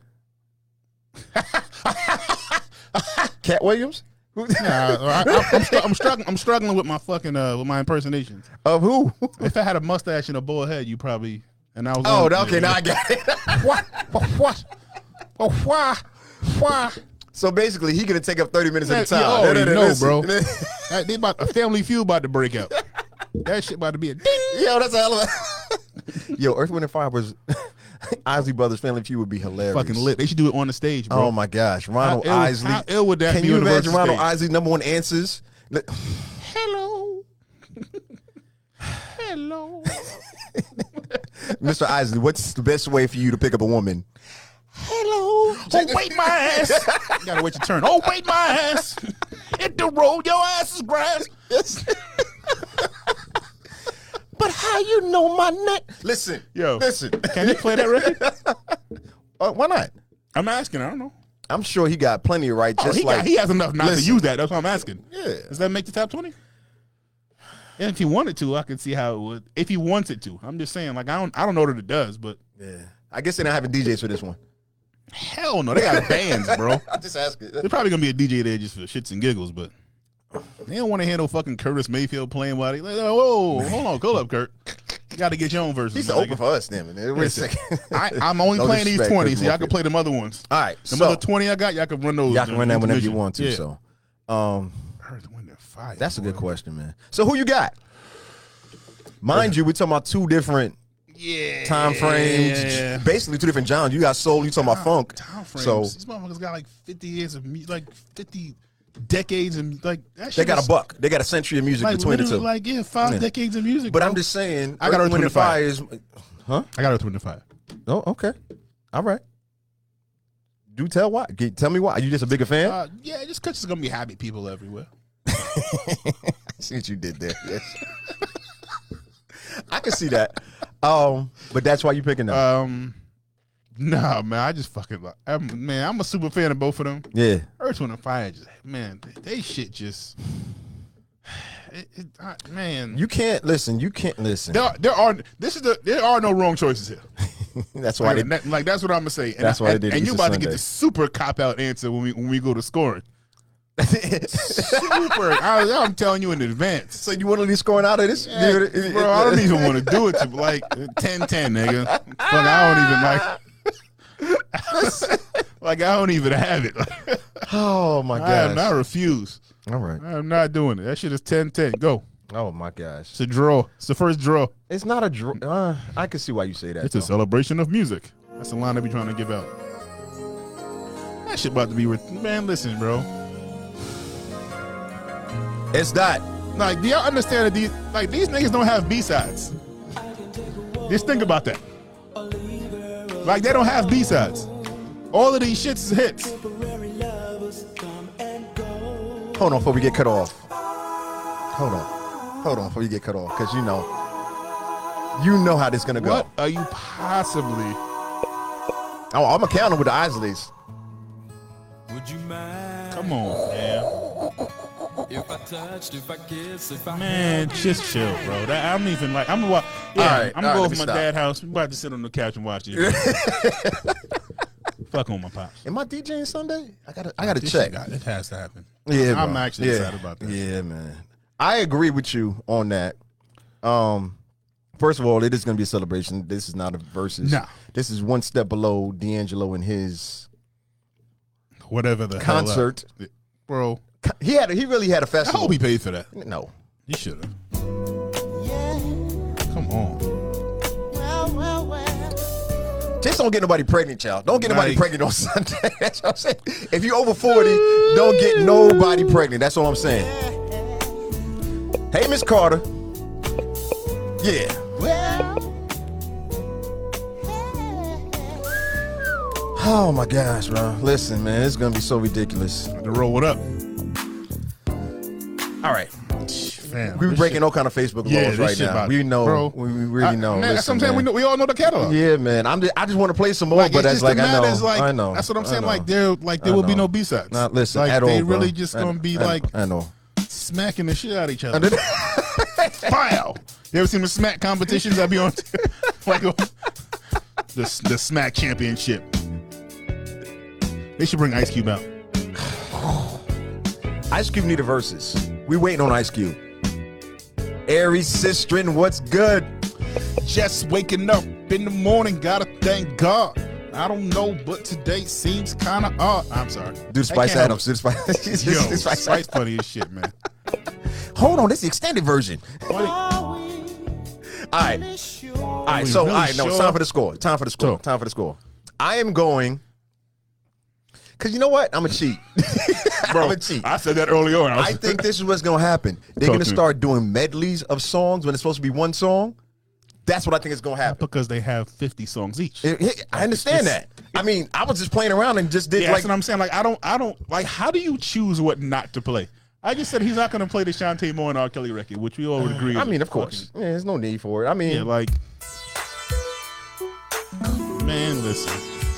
Cat Williams. Who- Nah, I, I, I'm, str- I'm struggling. I'm struggling with my fucking uh, with my impersonations. Of who? If I had a mustache and a bald head, you probably. And I was. Oh, on- okay. Now I got it. What? What? What? Oh, why? Why? So basically, he gonna take up thirty minutes at a Yeah, time. you already know, Listen. bro. That- They about a family feud about to break out. That shit about to be a ding. Yo, that's a hell of a. Yo, Earth, Wind, and Fire was Isley Brothers Family Feud would be hilarious. Fucking lit. They should do it on the stage, bro. Oh my gosh, Ronald How ill- Isley. how ill would that Can be you on the imagine versus Ronald stage? Isley number one answers? Hello. Hello. Mister Isley, what's the best way for you to pick up a woman? Hello. Oh, wait my ass. You gotta wait your turn. Oh, wait my ass. Hit the road. Your ass is grass. Yes. But how you know my neck? Listen, Yo. listen. Can you play that record? Uh, why not? I'm asking. I don't know. I'm sure he got plenty of right. Oh, Just he, like got, he has enough not Listen. to use that. That's what I'm asking. Yeah. Does that make the top twenty? And if he wanted to, I could see how it would. If he wants it to, I'm just saying. Like I don't, I don't know that it does, but yeah. I guess they're not having D Js for this one. hell no, they got bands, bro. I'm just asking. There's probably gonna be a D J there just for shits and giggles, but they don't want to handle fucking Curtis Mayfield playing while they like, whoa, hold on, hold up, Kurt. You got to get your own version. He's open for us, then. Man. Wait a second. I, I'm only No playing these disrespect, twenty, Chris so y'all Murphy. can play them other ones. All right, The so other twenty I got, y'all can run those. y'all can run that whenever you intermission. want to. Yeah. So, um, Earth, Wind, and Fire. that's a good boy. question, man. So who you got? Mind you, we're talking about two different Yeah. time frames, basically two different genres. You got soul, you talking about funk. Time frames. So These motherfuckers got like fifty years of mu- like fifty decades and like that they shit got is- a buck. They got a century of music like between the two. literally like yeah, five Yeah. decades of music. But bro. I'm just saying, I got Earth, Earth, Wind, Wind, and Fire is, huh? I got Earth, Wind, and Fire. Oh, okay. All right. Do tell why. Get- Tell me why. Are you just a bigger fan? Uh, yeah, just cause there's gonna be happy people everywhere. I see what you did there. Yes. I can see that. Um, but that's why you picking them. Um, nah, man, I just fucking like, I'm, man, I'm a super fan of both of them. yeah. Earth, Wind, and Fire, just man, they, they shit just, it, it, I, man, You can't listen. You can't listen. there, there are this is the there are no wrong choices here. That's why Like, they. that- like that's what I'm gonna say. And, That's why they and, did and Easter you about to Sunday. get the super cop out answer when we when we go to scoring. Super, I, I'm telling you in advance. So you want to leave scoring out of this? Yeah, bro, I don't even want to do it to like ten ten, nigga. Fuck, I don't even like. Like I don't even have it. Oh my I, am, I gosh! refuse. All right. I'm not doing it. That shit is ten ten. Go. Oh my gosh! It's a draw. It's the first draw. It's not a draw. Uh, I can see why you say that. It's a though. celebration of music. That's the line they be trying to give out. That shit about to be with man. Listen, bro. It's that. Like, do y'all understand that these like these niggas don't have B sides? Just think about that. Like they don't have B sides. All of these shits is hits. Hold on before we get cut off. Hold on. Hold on before you get cut off, because you know, you know how this gonna go. What are you possibly? Oh, I'm gonna count them with the Isleys. Would you mind Come on, man. if I touched, if I kissed, if I Man, just chill, bro. That, I don't even like. I'm gonna watch. Yeah, All right, I'm all gonna right, go let over me my stop. dad's house. We about to sit on the couch and watch this. Fuck on my pops. Am I DJing Sunday? I gotta, I gotta This check. shit got- It has to happen. Yeah, I'm bro. actually yeah. excited about that. Yeah, man. I agree with you on that. Um, first of all, it is going to be a celebration. This is not a versus. Nah. This is one step below D'Angelo and his Whatever the hell concert. up. Bro. He had, a, he really had a I festival. hope he paid for that. No, He should have. Come on. just don't get nobody pregnant, child. Don't get nobody Like- pregnant on Sunday. That's what I'm saying. If you over forty, don't get nobody pregnant. That's all I'm saying. Hey, Miss Carter. Yeah. Oh my gosh, bro. Listen, man, it's gonna be so ridiculous. To roll it up. All right. Fam, We're this breaking shit- all kind of Facebook Yeah, laws this right shit now. about- We know, bro, we, we really I- know. Man, that's what Listen, I'm saying. We, man. know, we all know the catalog. Yeah, man. I'm just, I just want to play some more, Like, but it's that's just like the I know, matters, like, I know. That's what I'm I saying. know. Like there, like there I will be know. no B sides. Nah, listen, like at they all, bro. really just I gonna know, be I know, like I know. smacking the shit out of each other. File. You ever seen the smack competitions I be on? Like uh, the the smack championship. They should bring Ice Cube out. Ice Cube need a versus. We waiting on Ice Cube. Aries Sistrin, what's good? Just waking up in the morning, gotta thank God. I don't know, but today seems kind of odd. I'm sorry. Do the Spice I can't Adams. Do the Spice. Yo, do the Spice Spice funny as shit, man. Hold on, this is the extended version. Funny. All right. All right, we so, really all right, no, it's sure? time for the score. Time for the score. So- Time for the score. I am going, because you know what? I'm a cheat. Bro, I'm a cheat. I said that early on. I, was, I think this is what's going to happen. They're Talk going to to me. start doing medleys of songs when it's supposed to be one song. That's what I think is going to happen. because they have fifty songs each. It- it- I understand that. I mean, I was just playing around and just did Yeah, like that's what I'm saying. Like, I don't, I don't like. How do you choose what not to play? I just said he's not going to play the Shantae Moore and R. Kelly record, which we all would agree. I is mean, of course. Yeah, there's no need for it. I mean, fucking- yeah, like, man, listen.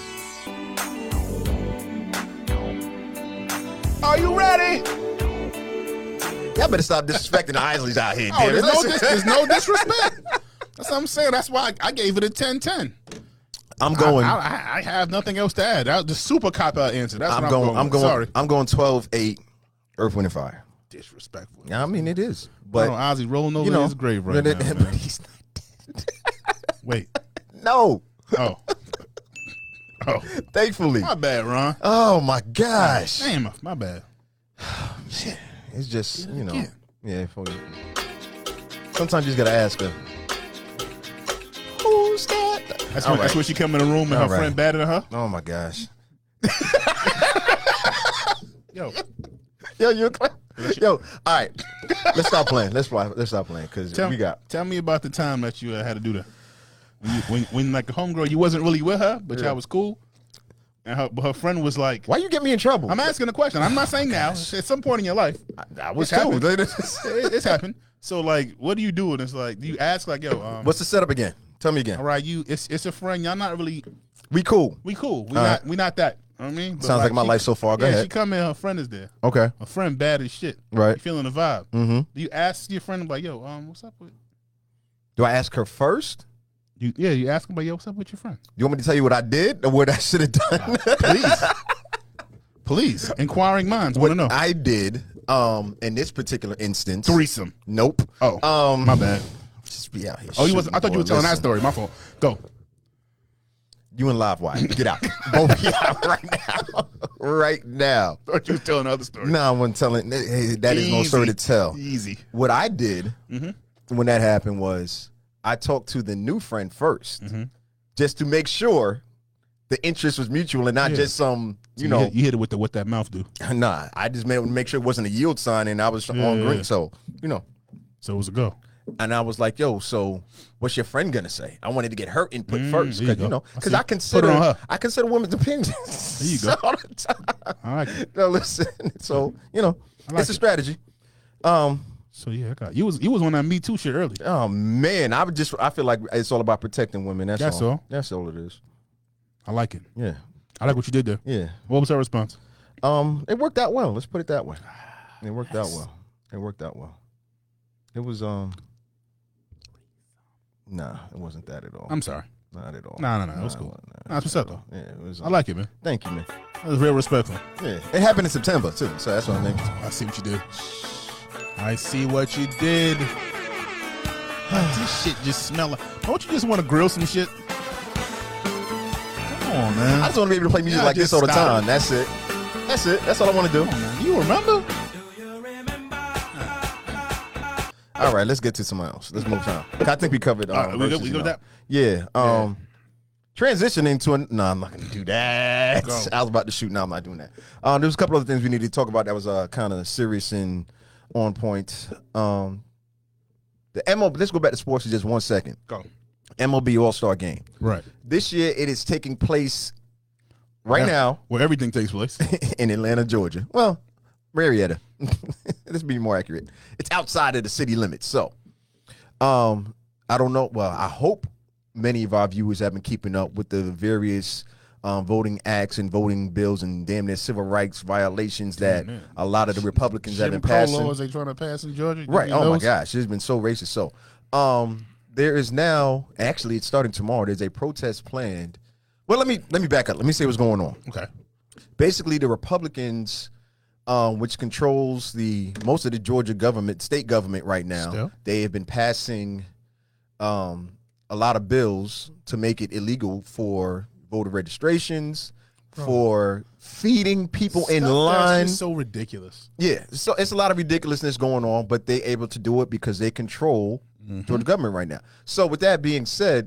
Are you ready? y'all better stop disrespecting the Isleys out here. Oh, damn it. there's no, Listen. dis- there's no disrespect. That's what I'm saying. That's why I, I gave it a ten ten. I'm going. I, I, I have nothing else to add. That was the super cop out answer. That's I'm what I'm going. going. I'm with. going. Sorry. I'm going twelve eight. Earth, Wind, and Fire. Disrespectful. Yeah, I mean it is, But but Ozzy rolling over you know, his grave right but now. it- man. he's not dead. No. Oh. Oh. Thankfully. My bad, Ron. Oh my gosh. Damn, my bad. It's just, you know. Yeah. Yeah, for you. Sometimes you just gotta ask her. Who's that? That's All when, right. that's when she come in the room and All her right. friend batted her. Oh my gosh. Yo, Yo, you Yo, all right. Let's stop playing. Let's fly. Let's stop playing because tell, we got. tell me about the time that you uh, had to do that. When, you, when, when like a homegirl, you wasn't really with her, but Yeah. y'all was cool. And her, but her friend was like, Why you get me in trouble? I'm asking a question. I'm not saying now. At some point in your life, I, I was It's too. happened. it, it's happened. So like, what do you do? And it's like, do you ask like, yo, um, What's the setup again? Tell me again. all right, you, it's it's a friend. Y'all not really, We cool. we cool. We All not right. we not that. You know what I mean? But Sounds like my she- life so far. Go yeah, ahead. she come in, her friend is there. Okay. Her friend bad as shit. Right. You feeling the vibe? Mm-hmm. Do you ask your friend like, yo, um, what's up with Do I ask her first? you? Yeah, you ask him like, yo, what's up with your friend? You want me to tell you what I did or what I should have done? Please, please. Inquiring minds want to know. I did. Um, in this particular instance, Threesome. Nope. Oh, Um, my bad. Just be out here. Oh, you was. shooting, I thought you boy. were telling that Listen, story. My fault. Go. You and Live Wire. Get out. Both of you out right now. Right now. Thought you was telling another story. No, I wasn't telling. Hey, that is no Easy. story to tell. Easy. What I did Mm-hmm. when that happened was I talked to the new friend 1st Mm-hmm. just to make sure the interest was mutual and not Yeah. just some, you You know, hit, you hit it with the what that mouth do. nah. I just made make sure it wasn't a yield sign and I was Yeah, on yeah, green. yeah. So, you know, So it was a go. and I was like, yo, so what's your friend gonna say? I wanted to get her input Mm, first there you because you, go. know, I because see. I, Put it consider on her. I consider women's opinions. There you go. all the time. I like it. No, listen. So you know, I like it's a it. strategy. Um. So yeah, I got you was you was on that Me Too shit early. Oh man, I would just I feel like it's all about protecting women. That's, That's all. all. That's all it is. I like it. Yeah. I like what you did there. Yeah. What was her response? Um. It worked out well. Let's put it that way. It worked out well. It worked out well. It was um. Nah, it wasn't that at all. I'm sorry. Not at all. No, no, no. It was Nah, cool. wasn't that Nah, that's what's up though. Yeah, it was. I like it, man. Thank you, man. That was real respectful. Yeah, it happened in September too, so that's what I mean. I see what you did. I see what you did. This shit just smell like. Don't you just want to grill some shit? Come on, man. I just want to be able to play music Yeah, like this just all the stop time. That's it. That's it. That's all I want to do. Come on, man. You remember? All right, let's get to something else. Let's move on. I think we covered. Um, All right, we go- verses, we you go know. that? Yeah. Um, transitioning to an. No, I'm not going to do that. Go. I was about to shoot. No, I'm not doing that. Um, there was a couple other things we needed to talk about that was uh kind of serious and on point. Um, the M L B. Let's go back to sports for just one second. Go. M L B All Star Game. Right. This year, it is taking place right Yeah. now Where everything takes place. in Atlanta, Georgia. Well, Marietta. Let's be more accurate. It's outside of the city limits. So, um, I don't know. Well, I hope many of our viewers have been keeping up with the various um, voting acts and voting bills and damn near civil rights violations that man. a lot of the Republicans have Jim been Crow passing. laws they trying to pass in Georgia. Right. You Oh my those? gosh, it's been so racist. So, um, there is now actually it's starting tomorrow. There's a protest planned. Well, let me let me back up. Let me say what's going on. Okay. Basically, the Republicans, um, which controls the most of the Georgia government, state government right now, Still? they have been passing um, a lot of bills to make it illegal for voter registrations, for feeding people in Stuff that's line. just so ridiculous. Yeah, so it's a lot of ridiculousness going on, but they able to do it because they control Georgia government right now. So with that being said,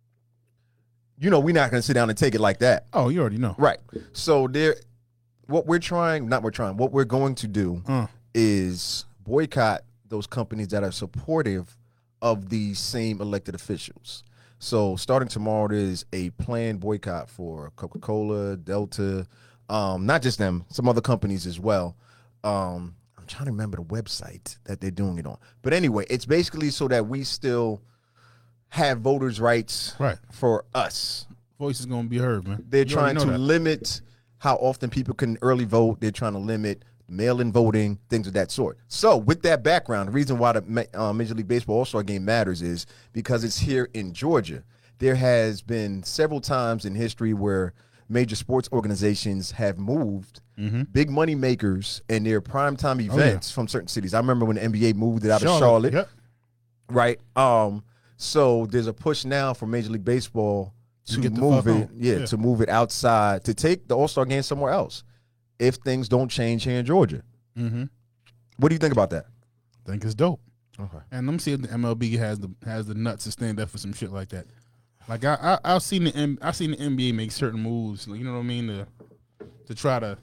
you know, we're not going to sit down and take it like that. Oh, you already know. Right. So there, what we're trying, not we're trying, what we're going to do Uh, is boycott those companies that are supportive of these same elected officials. So starting tomorrow, there's a planned boycott for Coca-Cola, Delta, um, not just them, some other companies as well. Um, I'm trying to remember the website that they're doing it on. But anyway, it's basically so that we still have voters' rights Right. for us. Voice is gonna be heard, man. They're You already trying to know that. limit how often people can early vote. They're trying to limit mail-in voting, things of that sort. So with that background, the reason why the Ma- uh, Major League Baseball All-Star Game matters is because it's here in Georgia. There has been several times in history where major sports organizations have moved big money makers and their primetime Oh, yeah. events from certain cities. I remember when the N B A moved it out of Charlotte, Charlotte, Yep. right? Um, So there's a push now for Major League Baseball to get the move fuck it, on. yeah, Yeah. to move it outside, to take the All-Star game somewhere else if things don't change here in Georgia. Mm-hmm. What do you think about that? I think it's dope. Okay. And let me see if the M L B has the has the nuts to stand up for some shit like that. Like I, I I've seen the M, I've seen the N B A make certain moves. You know what I mean to to try to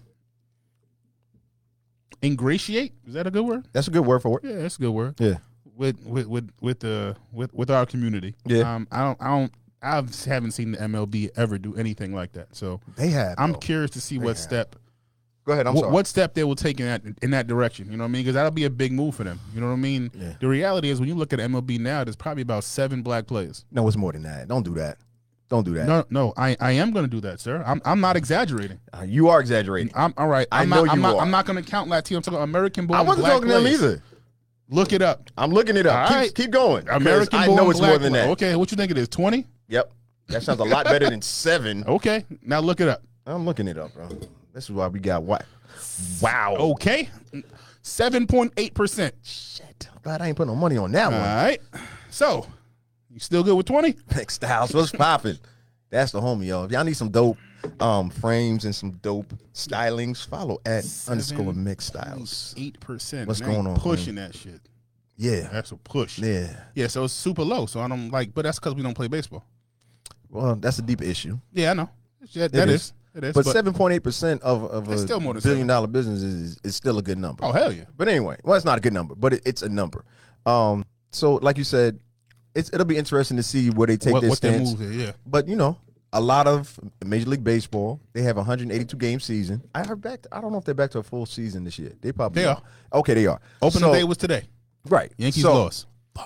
ingratiate. Is that a good word? That's a good word for it. Yeah, that's a good word. Yeah. With with with with the with with our community. Yeah. Um. I don't. I don't. I haven't seen the M L B ever do anything like that. So They have. I'm though. curious to see They what have. step. Go ahead. I'm what, sorry. what step they will take in that in that direction. You know what I mean? Because that'll be a big move for them. You know what I mean? Yeah. The reality is when you look at M L B now, there's probably about seven black players. No, it's more than that. Don't do that. Don't do that. No, no, I, I am going to do that, sir. I'm I'm not exaggerating. Uh, you are exaggerating. I'm all right. I I'm know not, I'm you not, are. I'm not going to count Latino. I'm talking American born. I wasn't black talking to them players. either. Look it up. I'm looking it up. All Keep, right. keep going. 'cause American I born. know it's black more than player. that. Okay, what you think it is? twenty? Yep. That sounds a lot better than seven. Okay, now look it up. I'm looking it up, bro. This is why we got what? Wow. Okay, seven point eight percent. Shit. I'm glad I ain't putting no money on that All one. right. So, you still good with twenty? Next Styles, what's popping? That's the homie, y'all. If y'all need some dope um, frames and some dope stylings, follow at underscore mix styles. Eight percent. What's Man, I ain't going on, Pushing that shit. Yeah. That's a push. Yeah. Yeah, so it's super low. So I don't like, but that's because we don't play baseball. Well, that's a deep issue. Yeah, I know. Yeah, that It is. is. It is. But But, seven point eight percent of, of It's a still more than billion seven. dollar business is, is still a good number. oh hell yeah. But anyway, well, it's not a good number, but it, it's a number. Um, so, like you said, it's, it'll be interesting to see where they take What, their what their stance. moves are, yeah. But you know, a lot of Major League Baseball, they have a one hundred eighty-two game season. I heard back. I don't know if they're back to a full season this year. They probably They are. Okay, they are. Opening so, day was today. right. Yankees so, lost.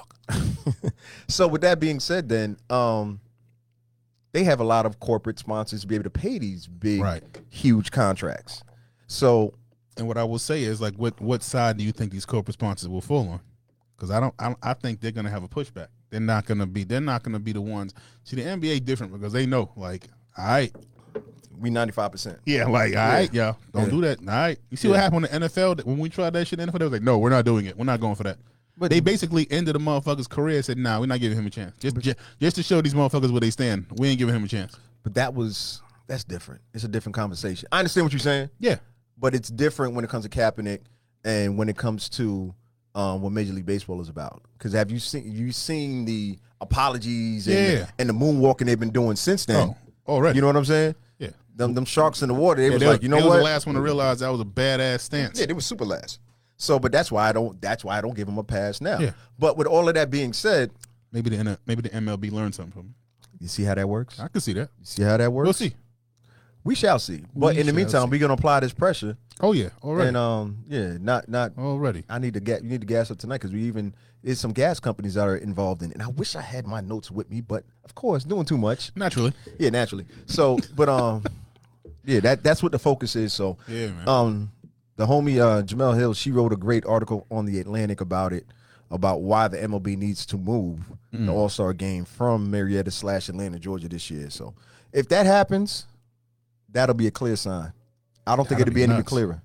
So with that being said, then um, they have a lot of corporate sponsors to be able to pay these big, Right. huge contracts. So And what I will say is, like, what what side do you think these corporate sponsors will fall on? Because I don't, I don't, I think they're gonna have a pushback. They're not gonna be, they're not gonna be the ones. See, the N B A different because they know, like, all right, we ninety-five percent. yeah, like, all right, yeah, don't Yeah. do that. All right, you see what Yeah. happened in the N F L when we tried that shit in the N F L? They was like, no, we're not doing it. We're not going for that. But they basically ended the motherfucker's career and said, nah, we're not giving him a chance. Just, just, just to show these motherfuckers where they stand, we ain't giving him a chance. But that was that's different. It's a different conversation. I understand what you're saying, Yeah, but it's different when it comes to Kaepernick and when it comes to um, what Major League Baseball is about. Because have you seen you seen the apologies and, Yeah. and the moonwalking they've been doing since then? oh, already. You know what I'm saying? yeah. Them them sharks in the water. They Yeah, was they like, you know they what? was the last one to realize that was a badass stance. Yeah, they were super last. So, but that's why I don't. That's why I don't give them a pass now. Yeah. But with all of that being said, Maybe the N- maybe the M L B learned something from him. you see how that works. I can see that. You see how that works. We'll see. We shall see. But We in the shall meantime, see. we're gonna apply this pressure. Oh yeah, already, And um, yeah, not not. already. I need to get. You need to gas up tonight because we even there's some gas companies that are involved in it. And I wish I had my notes with me, but of course, doing too much. Naturally. Yeah, naturally. So, but um, yeah, that that's what the focus is. So, Yeah, man. um, the homie uh, Jamel Hill, she wrote a great article on the Atlantic about it, about why the M L B needs to move Mm. the All Star game from Marietta slash Atlanta, Georgia this year. So, if that happens, that'll be a clear sign. I don't think That'll it'll be, be any nuts. clearer.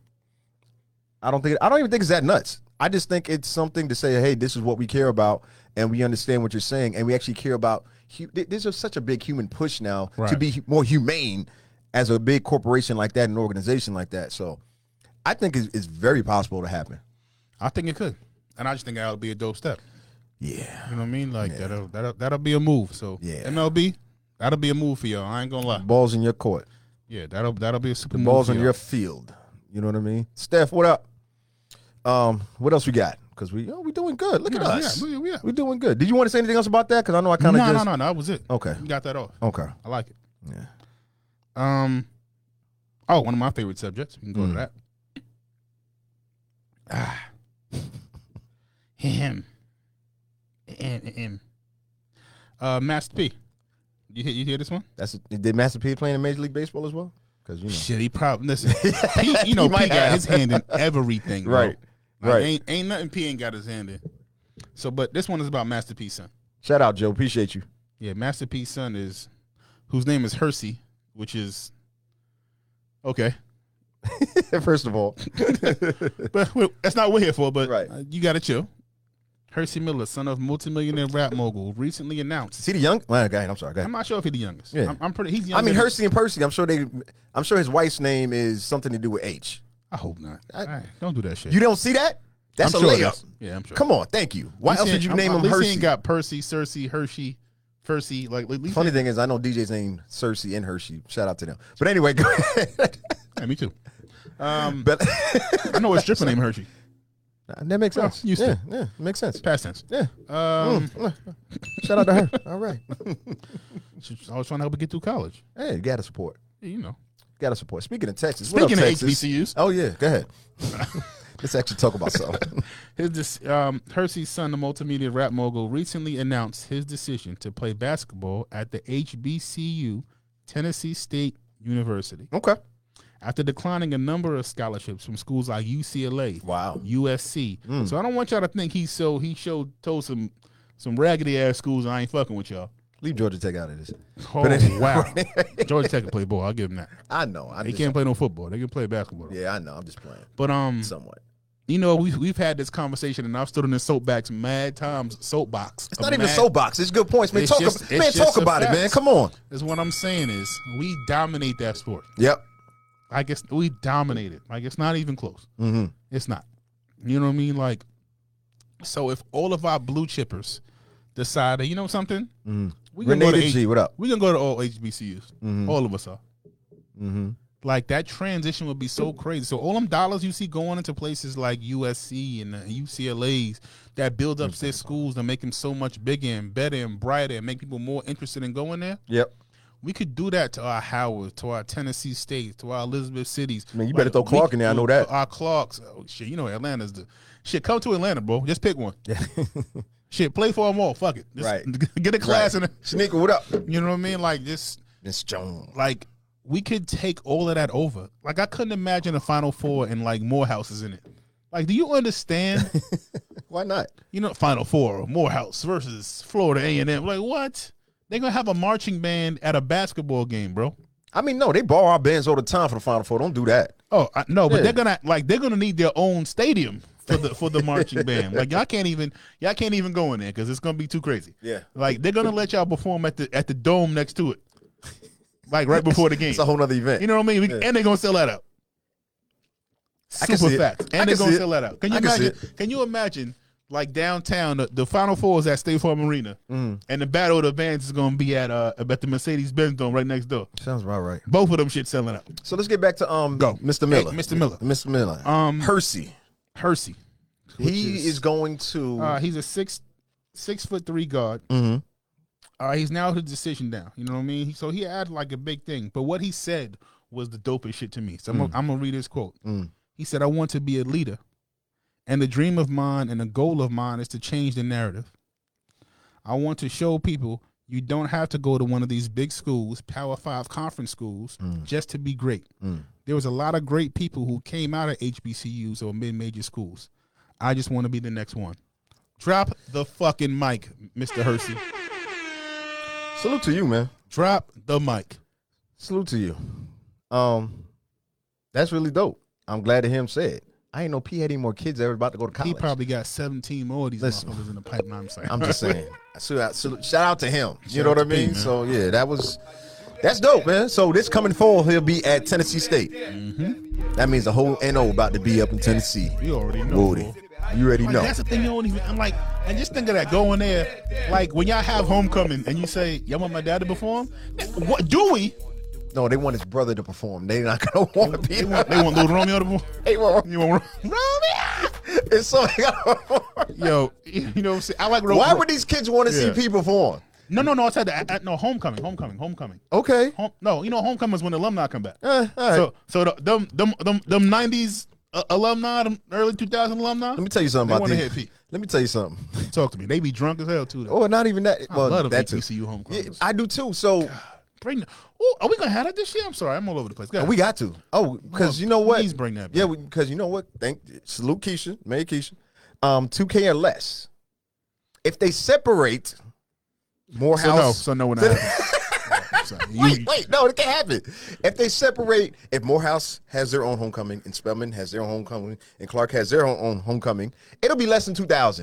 I don't think. I don't even think it's that nuts. I just think it's something to say, hey, this is what we care about, and we understand what you're saying, and we actually care about. hu- th- There's a, such a big human push now to Right. be hu- more humane as a big corporation like that, an organization like that. So, I think it's, it's very possible to happen. I think it could, and I just think that'll be a dope step. Yeah. You know what I mean? Like that'll that'll that'll be a move. So Yeah. M L B, that'll be a move for y'all. I ain't gonna lie. Balls in your court. Yeah, that'll that'll be a super The move balls for on y'all. your field. You know what I mean? Steph, what up? Um, what else we got? Because we oh, we doing good. Look Yeah, at yeah, us. yeah, yeah. We're doing good. Did you want to say anything else about that? Because I know I kind No, of no, just no, no. That was it. Okay. You got that off. Okay. I like it. Yeah. Um. Oh, one of my favorite subjects. We can go Mm. to that. Ah. Him. Him. Him. Uh, Master P. You hear, you hear this one? That's did Master P playing in Major League Baseball as well? Because you know. Shit, he probably listen. P, you know, He P might got have. his hand in everything, bro. Right. Like, Right. Ain't ain't nothing P ain't got his hand in. So, but this one is about Master P's son. Shout out, Joe. Appreciate you. Yeah, Master P's son is, whose name is Hersey, which is okay. First of all, But we- that's not what we're here for. But Right. uh, you got to chill. Hershey Miller, son of multimillionaire rap mogul, recently announced. Is he the young? Well, go ahead. I'm sorry. Go ahead. I'm not sure if he's the youngest. Yeah. I'm, I'm pretty. He's I younger mean, than- Hershey and Percy. I'm sure they. I'm sure his wife's name is something to do with H. I hope not. All right, don't do that shit. You don't see that? That's I'm a sure it layup. is. Yeah, I'm sure. Come on, thank you. Why At else least would he you ain't- name at him least Hershey? He ain't got Percy, Cersei, Hershey, Percy. Like, at least Funny thing is, I know D J's name Cersei and Hershey. Shout out to them. But anyway, go ahead. Yeah, me too. Um, But I know a stripper named Hershey. that makes Well, sense. used yeah, to. yeah, makes sense. Past tense. Yeah. Um, Shout out to her. All right. I was trying to help her get through college. Hey, you gotta support. You know. Gotta support. Speaking of Texas, what up, Speaking of Texas? H B C Us, Oh yeah, go ahead. Let's actually talk about something. his dis- um, Hershey's son, the multimedia rap mogul, recently announced his decision to play basketball at the H B C U, Tennessee State University, Okay. after declining a number of scholarships from schools like U C L A, Wow. U S C. Mm. So I don't want y'all to think he so he showed told some some raggedy ass schools I ain't fucking with y'all. Leave Georgia Tech out of this. Oh But anyway- wow, Georgia Tech can play ball. I'll give him that. I know. I They just, can't play no football. They can play basketball. though. Yeah, I know. I'm just playing. But um, Somewhat. you know, we've we've had this conversation, and I've stood in this soapbox mad times. Soapbox. It's not even soapbox. It's good points, man. It's Talk, just- ab- it's man, just talk a about it, fact. man. Come on. Is what I'm saying is we dominate that sport. Yep. I guess we dominate it. Like it's not even close. Mm-hmm. It's not. You know what I mean? Like, so if all of our blue chippers decide that, you know something, Mm-hmm. we gonna go Renee to the H- G, what up? we gonna go to all H B C Us. Mm-hmm. All of us are. Mm-hmm. Like that transition would be so crazy. So all them dollars you see going into places like U S C and uh, U C L A's that build up their schools and make them so much bigger and better and brighter and make people more interested in going there. Yep. We could do that to our Howard, to our Tennessee State, to our Elizabeth cities. Man, you better throw we Clark in there, I could know do that. Our Clarks. Oh, shit, you know Atlanta's the shit. Come to Atlanta, bro. Just pick one. Yeah. Shit, play for them all. Fuck it. Just Right. Get a class Right. in it. Sneaker, what up? You know what I mean? Like just Miss Jones. like we could take all of that over. Like I couldn't imagine a Final Four and like Morehouse is in it. Like, do you understand? Why not? You know, Final Four, Morehouse versus Florida A and M. Like what? They're gonna have a marching band at a basketball game, bro. I mean, no, they borrow our bands all the time for the Final Four. Don't do that. Oh I, no, but Yeah. they're gonna like they're gonna need their own stadium for the for the marching band. Like y'all can't even y'all can't even go in there because it's gonna be too crazy. Yeah. Like they're gonna let y'all perform at the at the dome next to it, like right before the game. It's a whole nother event. You know what I mean? We, Yeah. And they're gonna sell that out. I can Super see it. facts. I And can they're gonna see it. sell that out. Can you I can see imagine? Can you imagine? Like downtown, the, the Final Four is at State Farm Arena, Mm. and the Battle of the Bands is gonna be at uh at the Mercedes Benz Dome right next door. Sounds about right. Both of them shit selling out. So let's get back to um Go. Mister Miller. Hey, Mister Miller. Mister Miller. Um, Hershey. Hershey. which He is, going to. Uh, he's a six six foot three guard. Mhm. Uh, he's now his decision down. You know what I mean? He, so he had like a big thing, but what he said was the dopest shit to me. So I'm, gonna, I'm gonna read his quote. Mm. He said, "I want to be a leader, and the dream of mine and the goal of mine is to change the narrative. I want to show people you don't have to go to one of these big schools, Power Five conference schools, just to be great. Mm. There was a lot of great people who came out of H B C Us or mid-major schools. I just want to be the next one." Drop the fucking mic, Mister Hershey. Salute to you, man. Drop the mic. Salute to you. Um, that's really dope. I'm glad to hear him say it. I ain't know P had any more kids that were about to go to college. He probably got seventeen more of these Listen. motherfuckers in the pipeline. I'm saying. I'm just saying. So, so, shout out to him. You Shout know what I out to P, mean? man. So yeah, that was that's dope, man. So this coming fall, he'll be at Tennessee State. Mm-hmm. That means the whole N O about to be up in Tennessee. You already know. Woody, bro. you already Like, know. that's the thing you don't even. I'm like, and just think of that going there. Like when y'all have homecoming and you say, "Y'all want my dad to perform?" What do we? No, they want his brother to perform. They not gonna want to be. They want, they want little Romeo to perform. They want- You want Romeo? It's so. Yo, you know what I'm saying? I like Romeo. Why would these kids want to Yeah. see P perform? No, no, no. I said that. I, I, no, homecoming, homecoming, homecoming. Okay. Home, no, you know, homecoming is when the alumni come back. Uh, all right. So, so the, them, them, them, them nineties uh, alumni, them early two thousand alumni. Let me tell you something They about wanna these. hit P. Let me tell you something. Talk to me. They be drunk as hell too. Though. Oh, not even that. I Well, love the that too. H B C U Yeah, homecomings. I do too. So Bring. Oh, are we gonna have that this year? I'm sorry, I'm all over the place. Go ahead. we got to. Oh, because Well, you know what? please bring that back. Yeah, because you know what? Thank salute Keisha, Mary Keisha. Um, two K or less. If they separate Morehouse. So no, so no one. I'm sorry. You- Wait, wait, no, it can't happen. If they separate, if Morehouse has their own homecoming and Spelman has their own homecoming and Clark has their own, own homecoming, it'll be less than two thousand.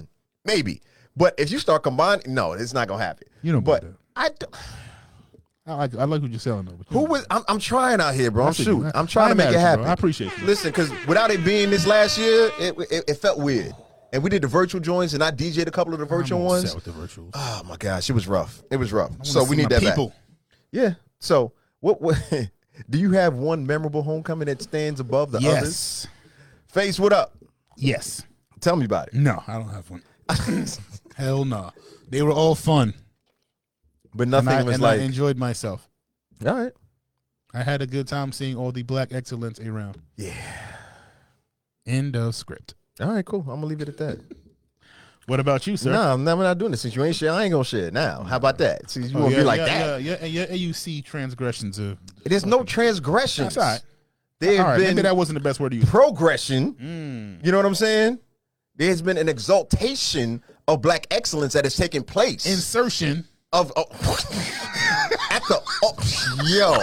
maybe. But if you start combining, no, it's not gonna happen. You don't But believe that. I, do, I like I like what you're selling though. but you who don't. was? I'm, I'm trying out here, bro. I'm I see shooting. you. I'm I trying to ain't make mad it at you, happen. bro. I appreciate you. Listen, because without it being this last year, it, it it felt weird. And we did the virtual joints, and I D J'd a couple of the virtual I'm ones. upset with the virtuals. Oh my gosh, it was rough. It was rough. I So wanna we see need my that back. people. Yeah. So what? What? Do you have one memorable homecoming that stands above the others? Yes. Face, what up? Yes. Tell me about it. No, I don't have one. Hell no. They were all fun. But And, nothing I, was and like. I enjoyed myself. All right. I had a good time seeing all the black excellence around. Yeah. End of script. All right. Cool. I'm gonna leave it at that. What about you, sir? No, I'm not, I'm not doing this. Since you ain't share, I ain't gonna share it now. How about that? See, you Oh, won't yeah, be like yeah, that. Yeah, yeah, yeah. A U C transgressions of. There's no transgressions. That's all right. There All have right, been maybe that wasn't the best word to use. progression. Mm. You know what I'm saying? There's been an exaltation of black excellence that has taken place. Insertion. of oh, at the oh, yo.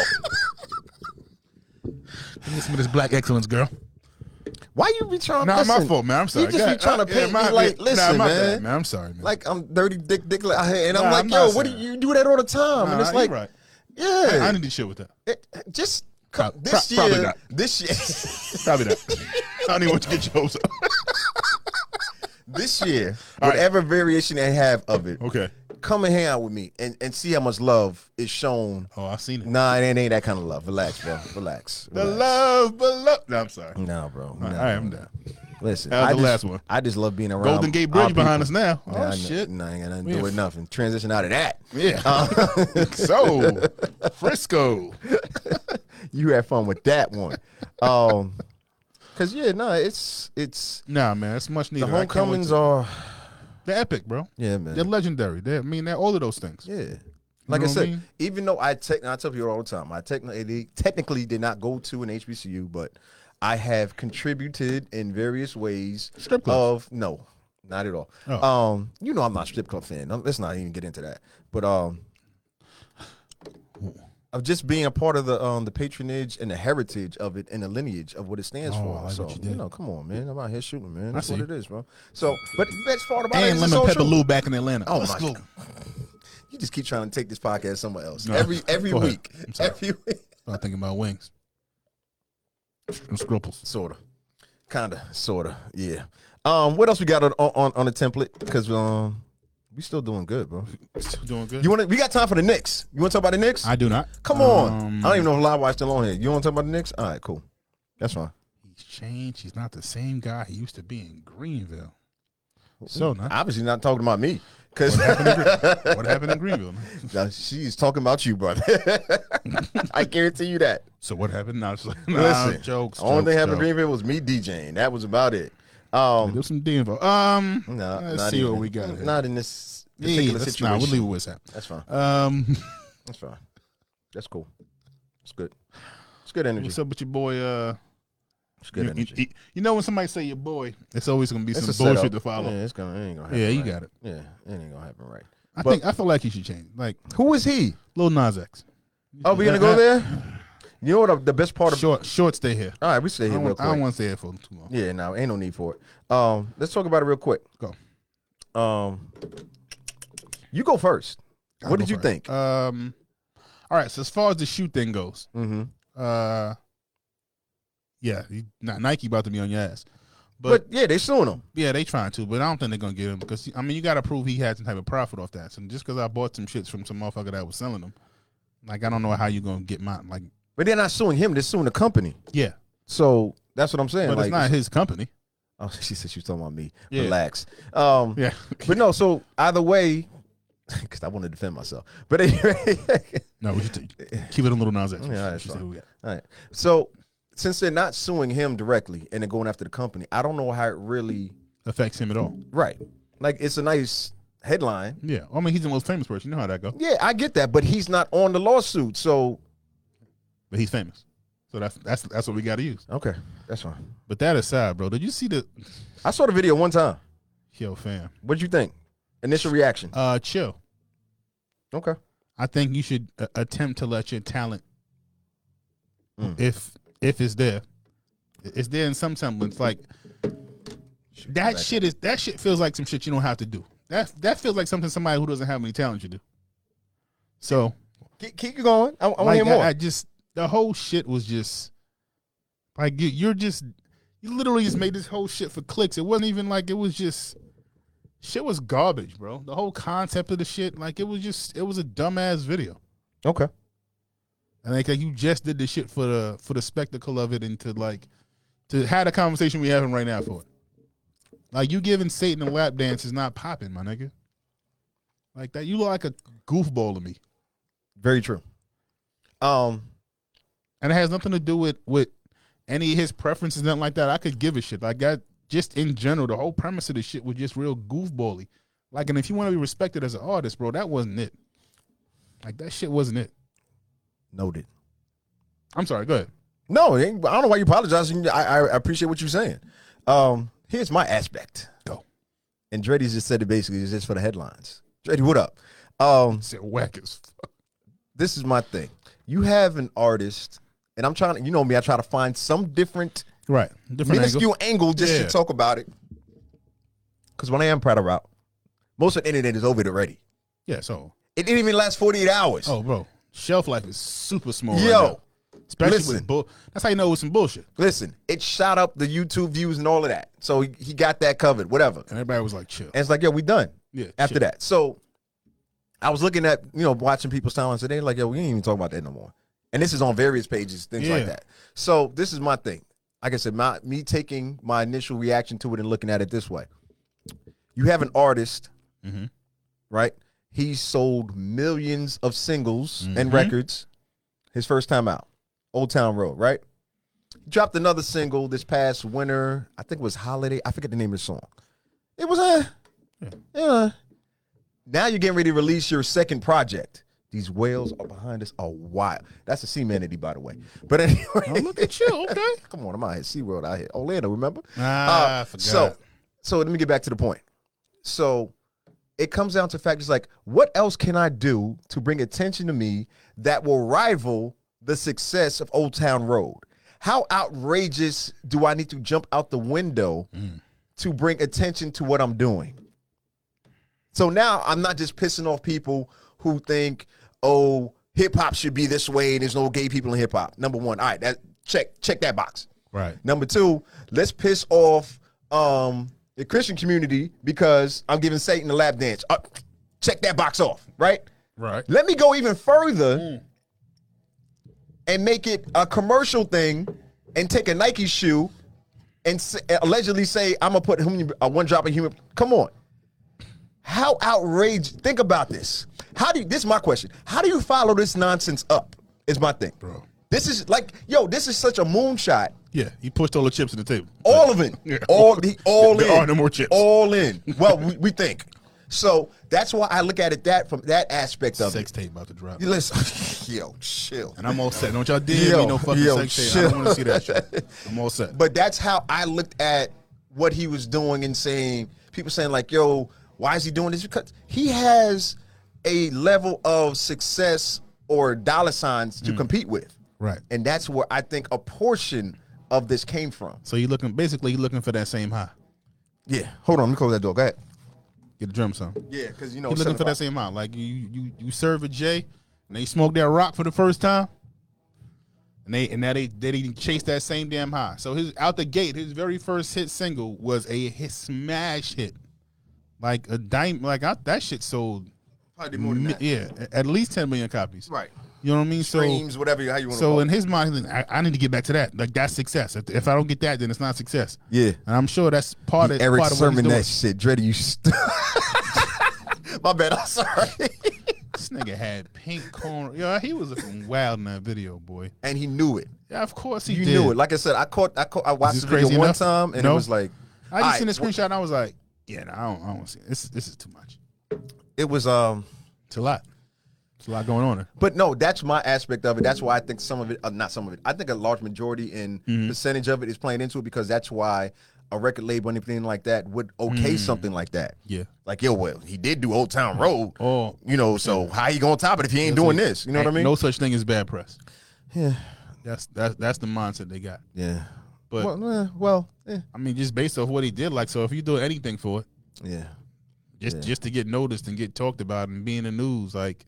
Listen to this black excellence, girl. Why you be trying? Nah, listen, my fault, man. I'm sorry. You just God, be trying to uh, paint yeah, me my- like, yeah, listen, nah, my man. bad, man. I'm sorry, man. Like I'm dirty dick dick out here, and I'm Nah, like, I'm yo, not what do saying you, you do that all the time? Nah, and it's you like, right. yeah, I, I need to chill with that. It- just Pro- this pro- probably year, not. this year, Probably not. I don't even want you to get your hopes up. this year, All right. whatever variation they have of it, Okay. come and hang out with me and, and see how much love is shown. Oh, I've seen it. Nah, it ain't that kind of love. Relax, bro. Relax. The Relax. love below. No, I'm sorry. No, bro. All No, right, I'm done. Listen, That was I the just, last one. I just love being around. Golden Gate our Bridge behind us people. now. Oh, Nah, I know- shit. Nah, I ain't got nothing to We do in- with nothing. Transition out of that. Yeah. Uh, So, Frisco. you had fun with that one. Um, cause yeah, no, it's it's Nah, man, it's much the needed. I can't wait homecomings to- are They're epic, bro. yeah, man. They're legendary. They're, I mean, they're all of those things. Yeah. Like know I what I said, mean? even though I tech, I tell people all the time, I technically technically did not go to an H B C U, but I have contributed in various ways. Strip clubs? Of no, not at all. Oh. Um, you know I'm not a strip club fan. Um, Let's not even get into that. But um, of just being a part of the um the patronage and the heritage of it and the lineage of what it stands Oh, for. I like so what you did. know, come on, man. I'm out here shooting, man. I That's what see. it is, bro. So, but the best part about it And is it's Lemon social. Pepper Lou back in Atlanta. Oh, Let's my go. God. You just keep trying to take this podcast somewhere else. No, every every go ahead. week. I'm sorry. Every week. I'm thinking about wings. And scruples. Sorta. Kinda. Sorta. Yeah. Um, what else we got on on, on the template? Because um we still doing good, bro. Still doing good. You wanna we got time for the Knicks. You wanna talk about the Knicks? I do not. Come on. Um, I don't even know if Live Wire still on here. You wanna talk about the Knicks? All right, cool. That's fine. He's changed. He's not the same guy he used to be in Greenville. So, not. Obviously not talking about me. Cause What happened in, Gre- what happened in Greenville? man? now, she's talking about you, brother. I guarantee you that. So what happened? Nah, it's like, nah, Listen, jokes. the only jokes, thing happened in jokes. Greenville was me DJing. That was about it. Um, There's some D info. Um, no, let's not see even, what we got. Here. Not in this Yeah, particular let's situation. not. We'll leave it where it's at. That's fine. Um, That's fine. That's cool. It's good. It's good energy. what's up with your boy? Uh, It's good you, energy. you- you know when somebody say your boy, it's always gonna be It's a some bullshit setup. to follow. Yeah, it's gonna. It ain't gonna happen. Yeah, you right. got it. Yeah, it ain't gonna happen right. I But- think I feel like he should change. Like Who is he? Lil Nas X. Oh, we gonna go there? You know what? The, the best part of Short, short, stay here. all right, we stay I here don't, real want, I don't quick. want to stay here for too long. Yeah, no, ain't no need for it. Um, let's talk about it real quick. Go. Um, you go first. I'll What go did you first. think? Um, all right. So as far as the shoe thing goes, Mm-hmm. uh, yeah, you, not Nike about to be on your ass, But, but, yeah, they suing him. yeah, they trying to, but I don't think they're gonna get him because I mean you got to prove he had some type of profit off that. So just because I bought some shits from some motherfucker that was selling them, like I don't know how you gonna get mine. Like But they're not suing him. They're suing the company. yeah, So that's what I'm saying. but like, it's not his company. Oh, she said she was talking about me. Yeah. Relax. Um, Yeah, But no, so either way, because I want to defend myself. But anyway, no, we should t- keep it a little Nas X. Yeah, that's She said fine. who we got. all right. So since they're not suing him directly and they're going after the company, I don't know how it really Affects him at all. right. Like it's a nice headline. Yeah, I mean he's the most famous person. You know how that go, Yeah, I get that, but he's not on the lawsuit. So but he's famous, so that's that's that's what we got to use. okay, that's fine. But that aside, bro, did you see the I saw the video one time. yo fam? What'd you think? Initial reaction. Uh, chill. Okay. I think you should uh, attempt to let your talent, Mm. if if it's there, it's there in some semblance. Like That shit is that shit feels like some shit you don't have to do. That that feels like something somebody who doesn't have any talent should do. So Keep, keep going. I, I want to like, hear more. I, I just the whole shit was just like you, you're just you literally just made this whole shit for clicks. It wasn't even like it was just shit was garbage, bro. The whole concept of the shit, like it was just it was a dumbass video. Okay. And like, like you just did this shit for the for the spectacle of it and to like to have the conversation we having right now for it. Like you giving Satan a lap dance is not popping, my nigga. Like that, you look like a goofball to me. Very true. Um, and it has nothing to do with with any of his preferences, nothing like that. I could give a shit. Like that, just in general, the whole premise of the shit was just real goofbally. Like, and if you want to be respected as an artist, bro, that wasn't it. Like that shit wasn't it. Noted. I'm sorry. Go ahead. No, I don't know why you apologizing. I, I appreciate what you're saying. Um, here's my aspect. Go. And Dreddy just said it basically is just for the headlines. Dreddy, what up? Um, Said whack as fuck. This is my thing. You have an artist, and I'm trying to, you know me, I try to find some different, Right. Different minuscule angle, angle. just Yeah. to talk about it. Because when I am proud of Route, most of the internet is over it already. Yeah. So. It didn't even last forty-eight hours. Oh, bro. Shelf life is super small. Yo. Right now. Especially listen. with bull. That's how you know it was some bullshit. Listen, it shot up the YouTube views and all of that. So he, he got that covered, whatever. And everybody was like, chill. And it's like, yo, we done. Yeah. After chill. that. So I was looking at, you know, watching people's timelines today, like, yo, we ain't even talking about that no more. And this is on various pages, things like Yeah. that. So this is my thing. Like I said, my, me taking my initial reaction to it and looking at it this way. You have an artist, Mhm. right? He sold millions of singles and Mhm. records his first time out. Old Town Road, right? He dropped another single this past winter. I think it was Holiday. I forget the name of the song. It was a, Yeah. yeah. Now you're getting ready to release your second project. These whales are behind us a while. That's a Seamanity, by the way. But anyway. Oh, look at you. Okay. Come on, I'm out here. SeaWorld out here. Orlando, remember? Ah, I Uh, forgot. So, so let me get back to the point. So it comes down to factors like, what else can I do to bring attention to me that will rival the success of Old Town Road? How outrageous do I need to jump out the window Mm. to bring attention to what I'm doing? So now I'm not just pissing off people who think, oh, hip hop should be this way and there's no gay people in hip hop. Number one, all right, that check check that box. Right. Number two, let's piss off um, the Christian community because I'm giving Satan a lap dance. Uh, check that box off, right? Right. Let me go even further and make it a commercial thing and take a Nike shoe and s- allegedly say, I'm going to put human, uh, one drop of human. Come on. How outrageous. Think about this. How do you, this is my question. How do you follow this nonsense up is my thing. Bro. This is like, yo, this is such a moonshot. Yeah. He pushed all the chips on the table. All of it. Yeah. All the all There in. are no more chips. All in. Well, we, we think. So that's why I look at it that from that aspect of Sex it. tape about to drop. You listen, yo, chill. And I'm all set. Don't y'all dare Yo, me no fucking yo, sex tape. I don't want to see that chill. shit. I'm all set. But that's how I looked at what he was doing and saying, people saying like, yo, why is he doing this? Because he has a level of success or dollar signs to compete with. Right. And that's where I think a portion of this came from. So you looking basically you looking for that same high. Yeah. Hold on, let me close that door. Go ahead. Get the drum song. Yeah, because you know, You looking for that same high. Like you you you serve a J and they smoke that rock for the first time. And they and now they they didn't chase that same damn high. So his out the gate, his very first hit single was a hit smash hit. Like a dime like I, that shit sold Probably more than mi- that. yeah, at least ten million copies. Right. You know what I mean? So Streams, whatever how you want to So call in it. his mind, he's like, I, I need to get back to that. Like that's success. If, if I don't get that, then it's not success. Yeah. And I'm sure that's part of Eric part of what he's Sermon doing. that shit. Dreddy, you st- My bad, I'm sorry. This nigga had pink corn. Yo, he was looking wild in that video, boy. And he knew it. Yeah, of course he You did. knew it. Like I said, I caught I caught I watched this the video crazy one enough? time and No. it was like I just all seen the right, screenshot and I was like, yeah, no, I don't, I don't want to see it. This, this is too much. it was um It's a lot. It's a lot going on there. but no, that's my aspect of it. That's why I think some of it, uh, not some of it. I think a large majority and Mm-hmm. percentage of it is playing into it because that's why a record label, anything like that, would okay something like that. Mm. Yeah. Like, yo, well, he did do Old Town Road. Oh. You know, so how you gonna top it if he ain't doing this? You know what I Ain't mean? No such thing as bad press. Yeah. That's that's that's the mindset they got. Yeah. But well, eh, well eh. I mean, just based off what he did, like, so if you do anything for it, yeah, just Yeah. just to get noticed and get talked about and be in the news, like.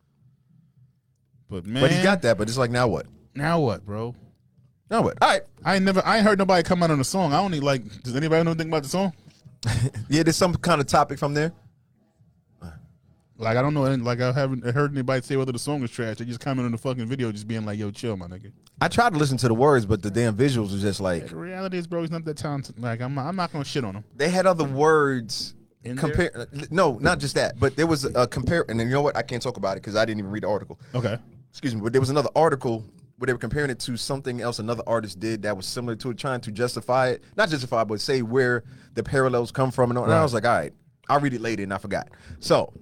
But man, but he got that. But it's like, now what? now what, bro? Now what? All right. I ain't never, I ain't heard nobody come out on the song. I only like. Does anybody know anything about the song? Yeah, there's some kind of topic from there. Like I don't know, and like I haven't heard anybody say whether the song is trash. They just comment on the fucking video, just being like, "Yo, chill, my nigga." I tried to listen to the words, but the damn visuals was just like The reality is, bro, he's not that talented. Like I'm, not, I'm not gonna shit on him. they had other words. In Compare. No, not just that, but there was a compare. And then you know what? I can't talk about it because I didn't even read the article. Okay. Excuse me, but there was another article where they were comparing it to something else another artist did that was similar to it, trying to justify it, not justify, but say where the parallels come from. And, all. and I Right. was like, all right, I'll read it later, and I forgot. So,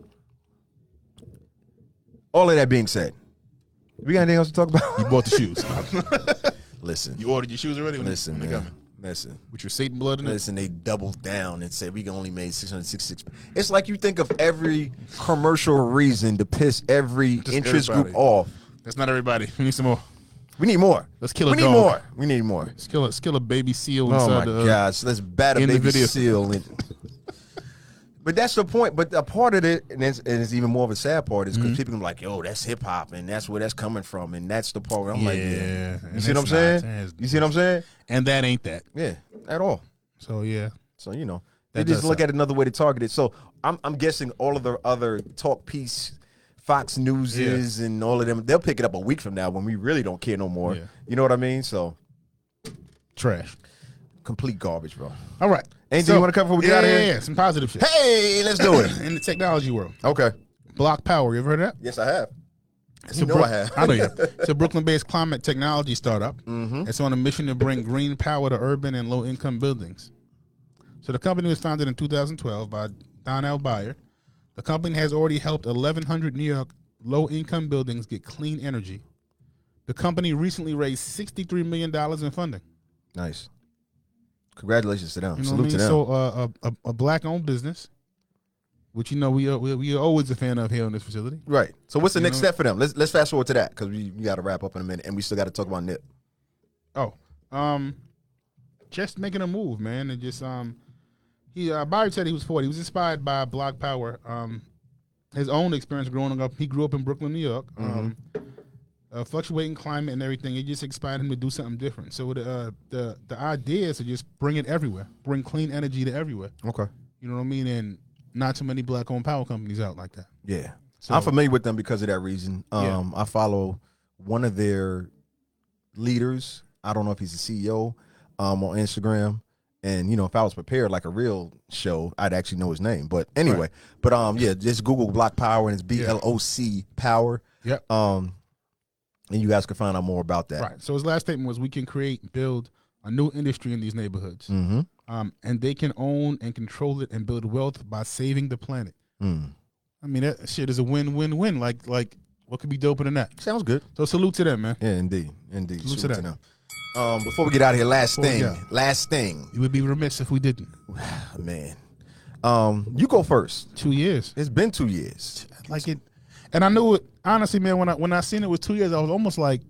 all of that being said, we got anything else to talk You about? bought the shoes. Listen, You ordered your shoes already. When listen, when they man. coming? Listen. With your Satan blood in it. Listen, they doubled down and said we can only make six hundred sixty-six. It's like you think of every commercial reason to piss every Just interest everybody. group off. That's not everybody. We need some more. We need more. Let's kill a We dog. need more. We need more. Let's kill a, let's kill a baby seal Oh inside my the. Uh, gosh, let's bat a in the baby video. seal. And, but that's the point. But a part of it, and it's, and it's even more of a sad part, is because Mm-hmm. people are like, "Yo, that's hip hop, and that's where that's coming from," and that's the part where I'm like, "Yeah." Yeah, You and see what I'm it's saying? not. It's- You see what I'm saying? And that ain't that. Yeah, at all. So yeah. So you know, they That just does look suck. at another way to target it. So I'm I'm guessing all of the other talk piece, Fox News is, and all of them, they'll pick it up a week from now when we really don't care no more. Yeah. You know what I mean? So Trash. complete garbage, bro. All right. Anything you wanna cover before we get yeah, outta here? Yeah, yeah. Some positive shit. Hey, let's do it. In the technology world. Okay. Block Power. You ever heard of that? Yes, I have. It's You a know Brook- I have. I know you have. It's a Brooklyn-based climate technology startup. Mm-hmm. It's on a mission to bring green power to urban and low-income buildings. So the company was founded in two thousand twelve by Donnell Byer. The company has already helped eleven hundred New York low-income buildings get clean energy. The company recently raised sixty-three million dollars in funding. Nice. Congratulations to them. You know Salute what I to mean? them. So uh, a, a, a black-owned business, which you know we are, we we are always a fan of here in this facility. Right. So what's the You next know- step for them? Let's let's fast forward to that because we, we got to wrap up in a minute and we still got to talk about Nip. Oh, um, just making a move, man, and just um, he uh, Byron said he was forty. He was inspired by Block Power. Um, his own experience growing up. He grew up in Brooklyn, New York. Um, uh, fluctuating climate and everything. It just inspired him to do something different. So the uh, the the idea is to just bring it everywhere, bring clean energy to everywhere. Okay. You know what I mean? And not too many black-owned power companies out like that. Yeah. So- I'm familiar with them because of that reason. Yeah. Um, I follow one of their leaders. I don't know if he's the C E O um, on Instagram. And, you know, if I was prepared like a real show, I'd actually know his name. But anyway, Right. but um, yeah, just Google Block Power and it's B L O C Power. Yep. Um, and you guys can find out more about that. Right. So his last statement was, "We can create, build a new industry in these neighborhoods, Mm-hmm. um, and they can own and control it and build wealth by saving the planet." Mm. I mean, that shit is a win-win-win. Like, like what could be doper than that? Sounds good. So salute to them, man. Yeah, indeed. Indeed. Salute to Salute that. them. Um, before we get out of here, last Before we thing. go. Last thing. You would be remiss if we didn't. Man. Um, you go first. Two years, It's been two years. like it, and I knew it. Honestly, man, when I when I seen it was two years, I was almost like,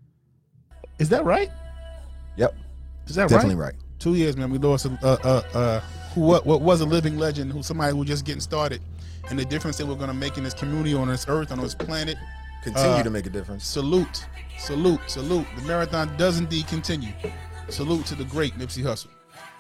"Is that right? Yep. Is that Definitely right?" right. Two years, man. We lost a uh, uh, uh, who what, what was a living legend, who somebody who was just getting started, and the difference that we're gonna make in this community, on this earth, on this planet. Continue Uh, to make a difference. Salute, salute, salute. The marathon does indeed continue. Salute to the great Nipsey Hussle.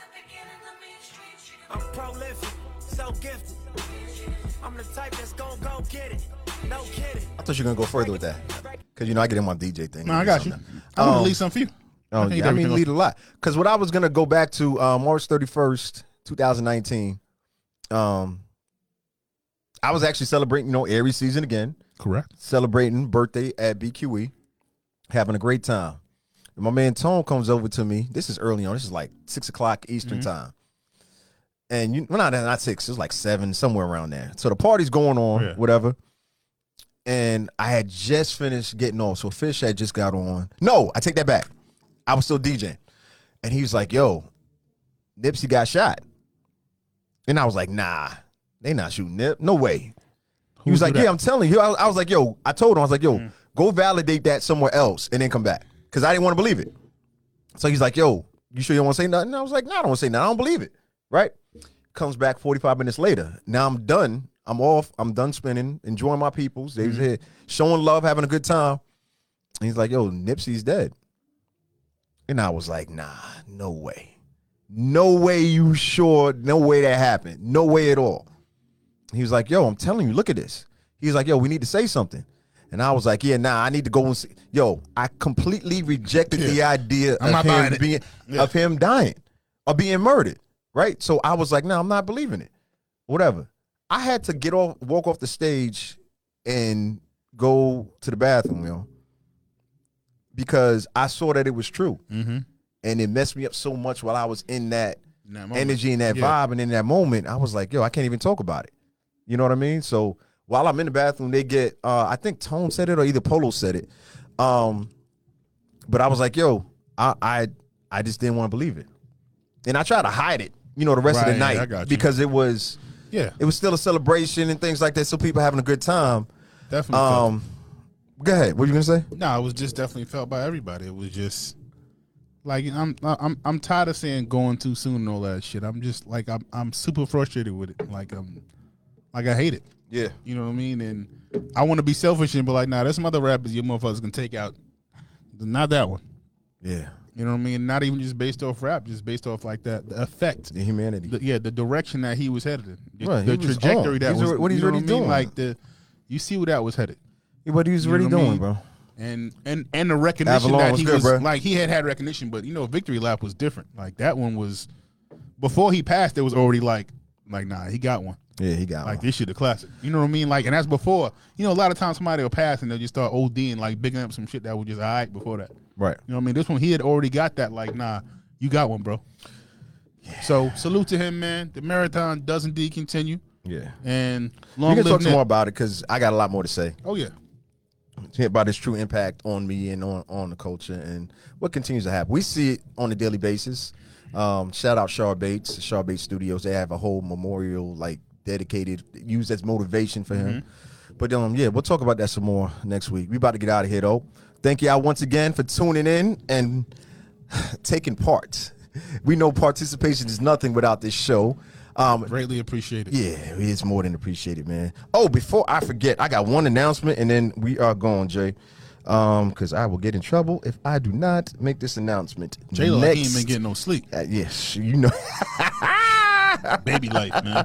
I'm prolific, so gifted. I'm the type that's gon' go get it. No kidding. I thought you were gonna go further with that, cause you know I get in my D J thing. No, I got you. I'm Um, gonna leave some for you. Oh, can eat yeah, I mean, everything lead a lot. Because what I was gonna go back to uh, March thirty-first, twenty nineteen. Um, I was actually celebrating, you know, Aries season again. Correct. Celebrating birthday at B Q E, having a great time. And my man Tone comes over to me. This is early on. This is like six o'clock Eastern Mm-hmm. time. And you, well, not not six. It was like seven, somewhere around there. So the party's going on, Yeah. whatever. And I had just finished getting off. So Fish had just got on. No, I take that back. I was still DJing. And he was like, yo, Nipsey got shot. And I was like, nah, they not shooting Nip. No way. He was Who like, do yeah, that? I'm telling you. I, I was like, yo, I told him, I was like, yo, go validate that somewhere else and then come back. Because I didn't want to believe it. So he's like, yo, you sure you don't want to say nothing? I was like, no, I don't want to say nothing. I don't believe it. Right? Comes back forty-five minutes later. Now I'm done. I'm off. I'm done spinning, enjoying my peoples. They was Mm-hmm. here showing love, having a good time. And he's like, yo, Nipsey's dead. And I was like, nah, no way. No way you sure. No way that happened. No way at all. He was like, yo, I'm telling you, look at this. He's like, yo, we need to say something. And I was like, yeah, nah, I need to go and see. Yo, I completely rejected the idea I'm not of buying him it. being Yeah. of him dying or being murdered. Right? So I was like, no, nah, I'm not believing it. Whatever. I had to get off, walk off the stage and go to the bathroom, yo. Because I saw that it was true. Mm-hmm. And it messed me up so much while I was in that In that moment. energy and that Yeah. vibe and in that moment. I was like, yo, I can't even talk about it. You know what I mean? So while I'm in the bathroom, they get, uh, I think Tone said it or either Polo said it. Um, but I was like, yo, I, I, I just didn't want to believe it. And I tried to hide it, you know, the rest of Right, the I night got you. because it was, Yeah, it was still a celebration and things like that. So people having a good time. definitely. felt Um, go ahead. What were you going to say? No, it was just definitely felt by everybody. It was just like I'm I'm I'm tired of saying going too soon and all that shit. I'm just like I'm I'm super frustrated with it. Like I'm like I hate it. Yeah. You know what I mean? And I want to be selfish and be like, nah, there's some other rappers you motherfuckers can take out. Not that one. Yeah. You know what I mean? Not even just based off rap, just based off like that the effect. The humanity. The, yeah, the direction that he was headed in. The, Right, the he was trajectory on. that He's was alre- what he's you know already I mean? doing. Like the you see where that was headed. Yeah, what he was You already know what I doing, mean? bro. And and and the recognition Avalon that was he good, was bro. like he had had recognition, but you know, Victory Lap was different. Like that one was before he passed. It was already like like nah, he got one. Yeah, he got Like one. this shit a classic. You know what I mean? Like and that's before. You know, a lot of times somebody will pass and they'll just start ODing, like bigging up some shit that was just all right before that. Right. You know what I mean? This one he had already got that. Like nah, you got one, bro. Yeah. So salute to him, man. The marathon does indeed continue, Yeah. and We long can live talk some Nip. more about it because I got a lot more to say Oh yeah. about his true impact on me and on, on the culture and what continues to happen. We see it on a daily basis. Um, shout out Shaw Bates, Shaw Bates Studios. They have a whole memorial like dedicated, used as motivation for him. But um, yeah, we'll talk about that some more next week. We about to get out of here though. Thank y'all once again for tuning in and taking part. We know participation is nothing without this show. Um, Greatly appreciated. Yeah, it's more than appreciated, man. Oh, before I forget, I got one announcement, and then we are going, Jay, um, because I will get in trouble if I do not make this announcement. J-Lo, like he ain't Next- been getting no sleep. Uh, yes, you know. Baby life, man.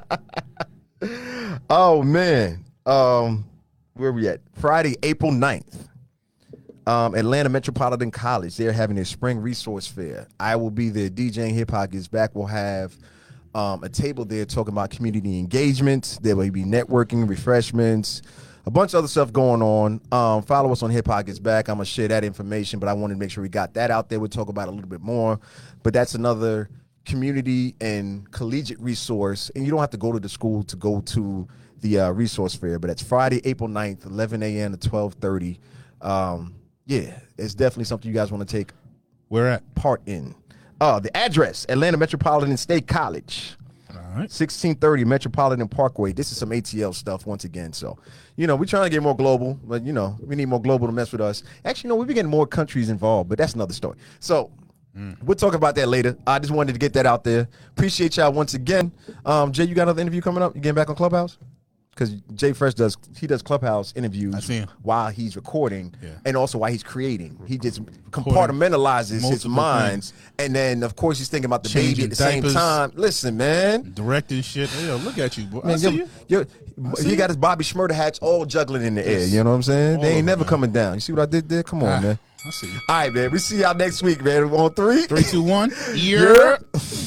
Oh man, um, where we at? Friday, April ninth. Um, Atlanta Metropolitan College. They're having their spring resource fair. I will be there. DJing Hip Hop Gets Back. We'll have um, a table there talking about community engagement. There will be networking, refreshments, a bunch of other stuff going on. Um, follow us on Hip Hop Gets Back. I'm gonna share that information, but I wanted to make sure we got that out there. We'll talk about it a little bit more. But that's another community and collegiate resource, and you don't have to go to the school to go to the uh, resource fair. But it's Friday, April ninth, eleven a.m. to twelve thirty. Um, yeah, it's definitely something you guys want to take Where at? part in. Uh, the address, Atlanta Metropolitan State College, All right. sixteen thirty Metropolitan Parkway. This is some A T L stuff once again. So, you know, we're trying to get more global, but, you know, we need more global to mess with us. Actually, no, we've been getting more countries involved, but that's another story. So, we'll talk about that later. I just wanted to get that out there. Appreciate y'all once again. Um, Jay, you got another interview coming up? You getting back on Clubhouse? Because Jay Fresh does, he does Clubhouse interviews I see him. while he's recording Yeah. and also while he's creating. He just compartmentalizes his multiple mind. things. And then, of course, he's thinking about the Changing baby at the same diapers. time. Listen, man. Directing shit. Hey, yo, look at you, boy. I Man, see yo- you. yo- see he got you. his Bobby Shmurda hats all juggling in the air. Yes. You know what I'm saying? All They ain't of never them. coming down. You see what I did there? Come on, Ah, man. I see you. All right, man. We see y'all next week, man. On three. Three, two, one. Yeah. Yeah.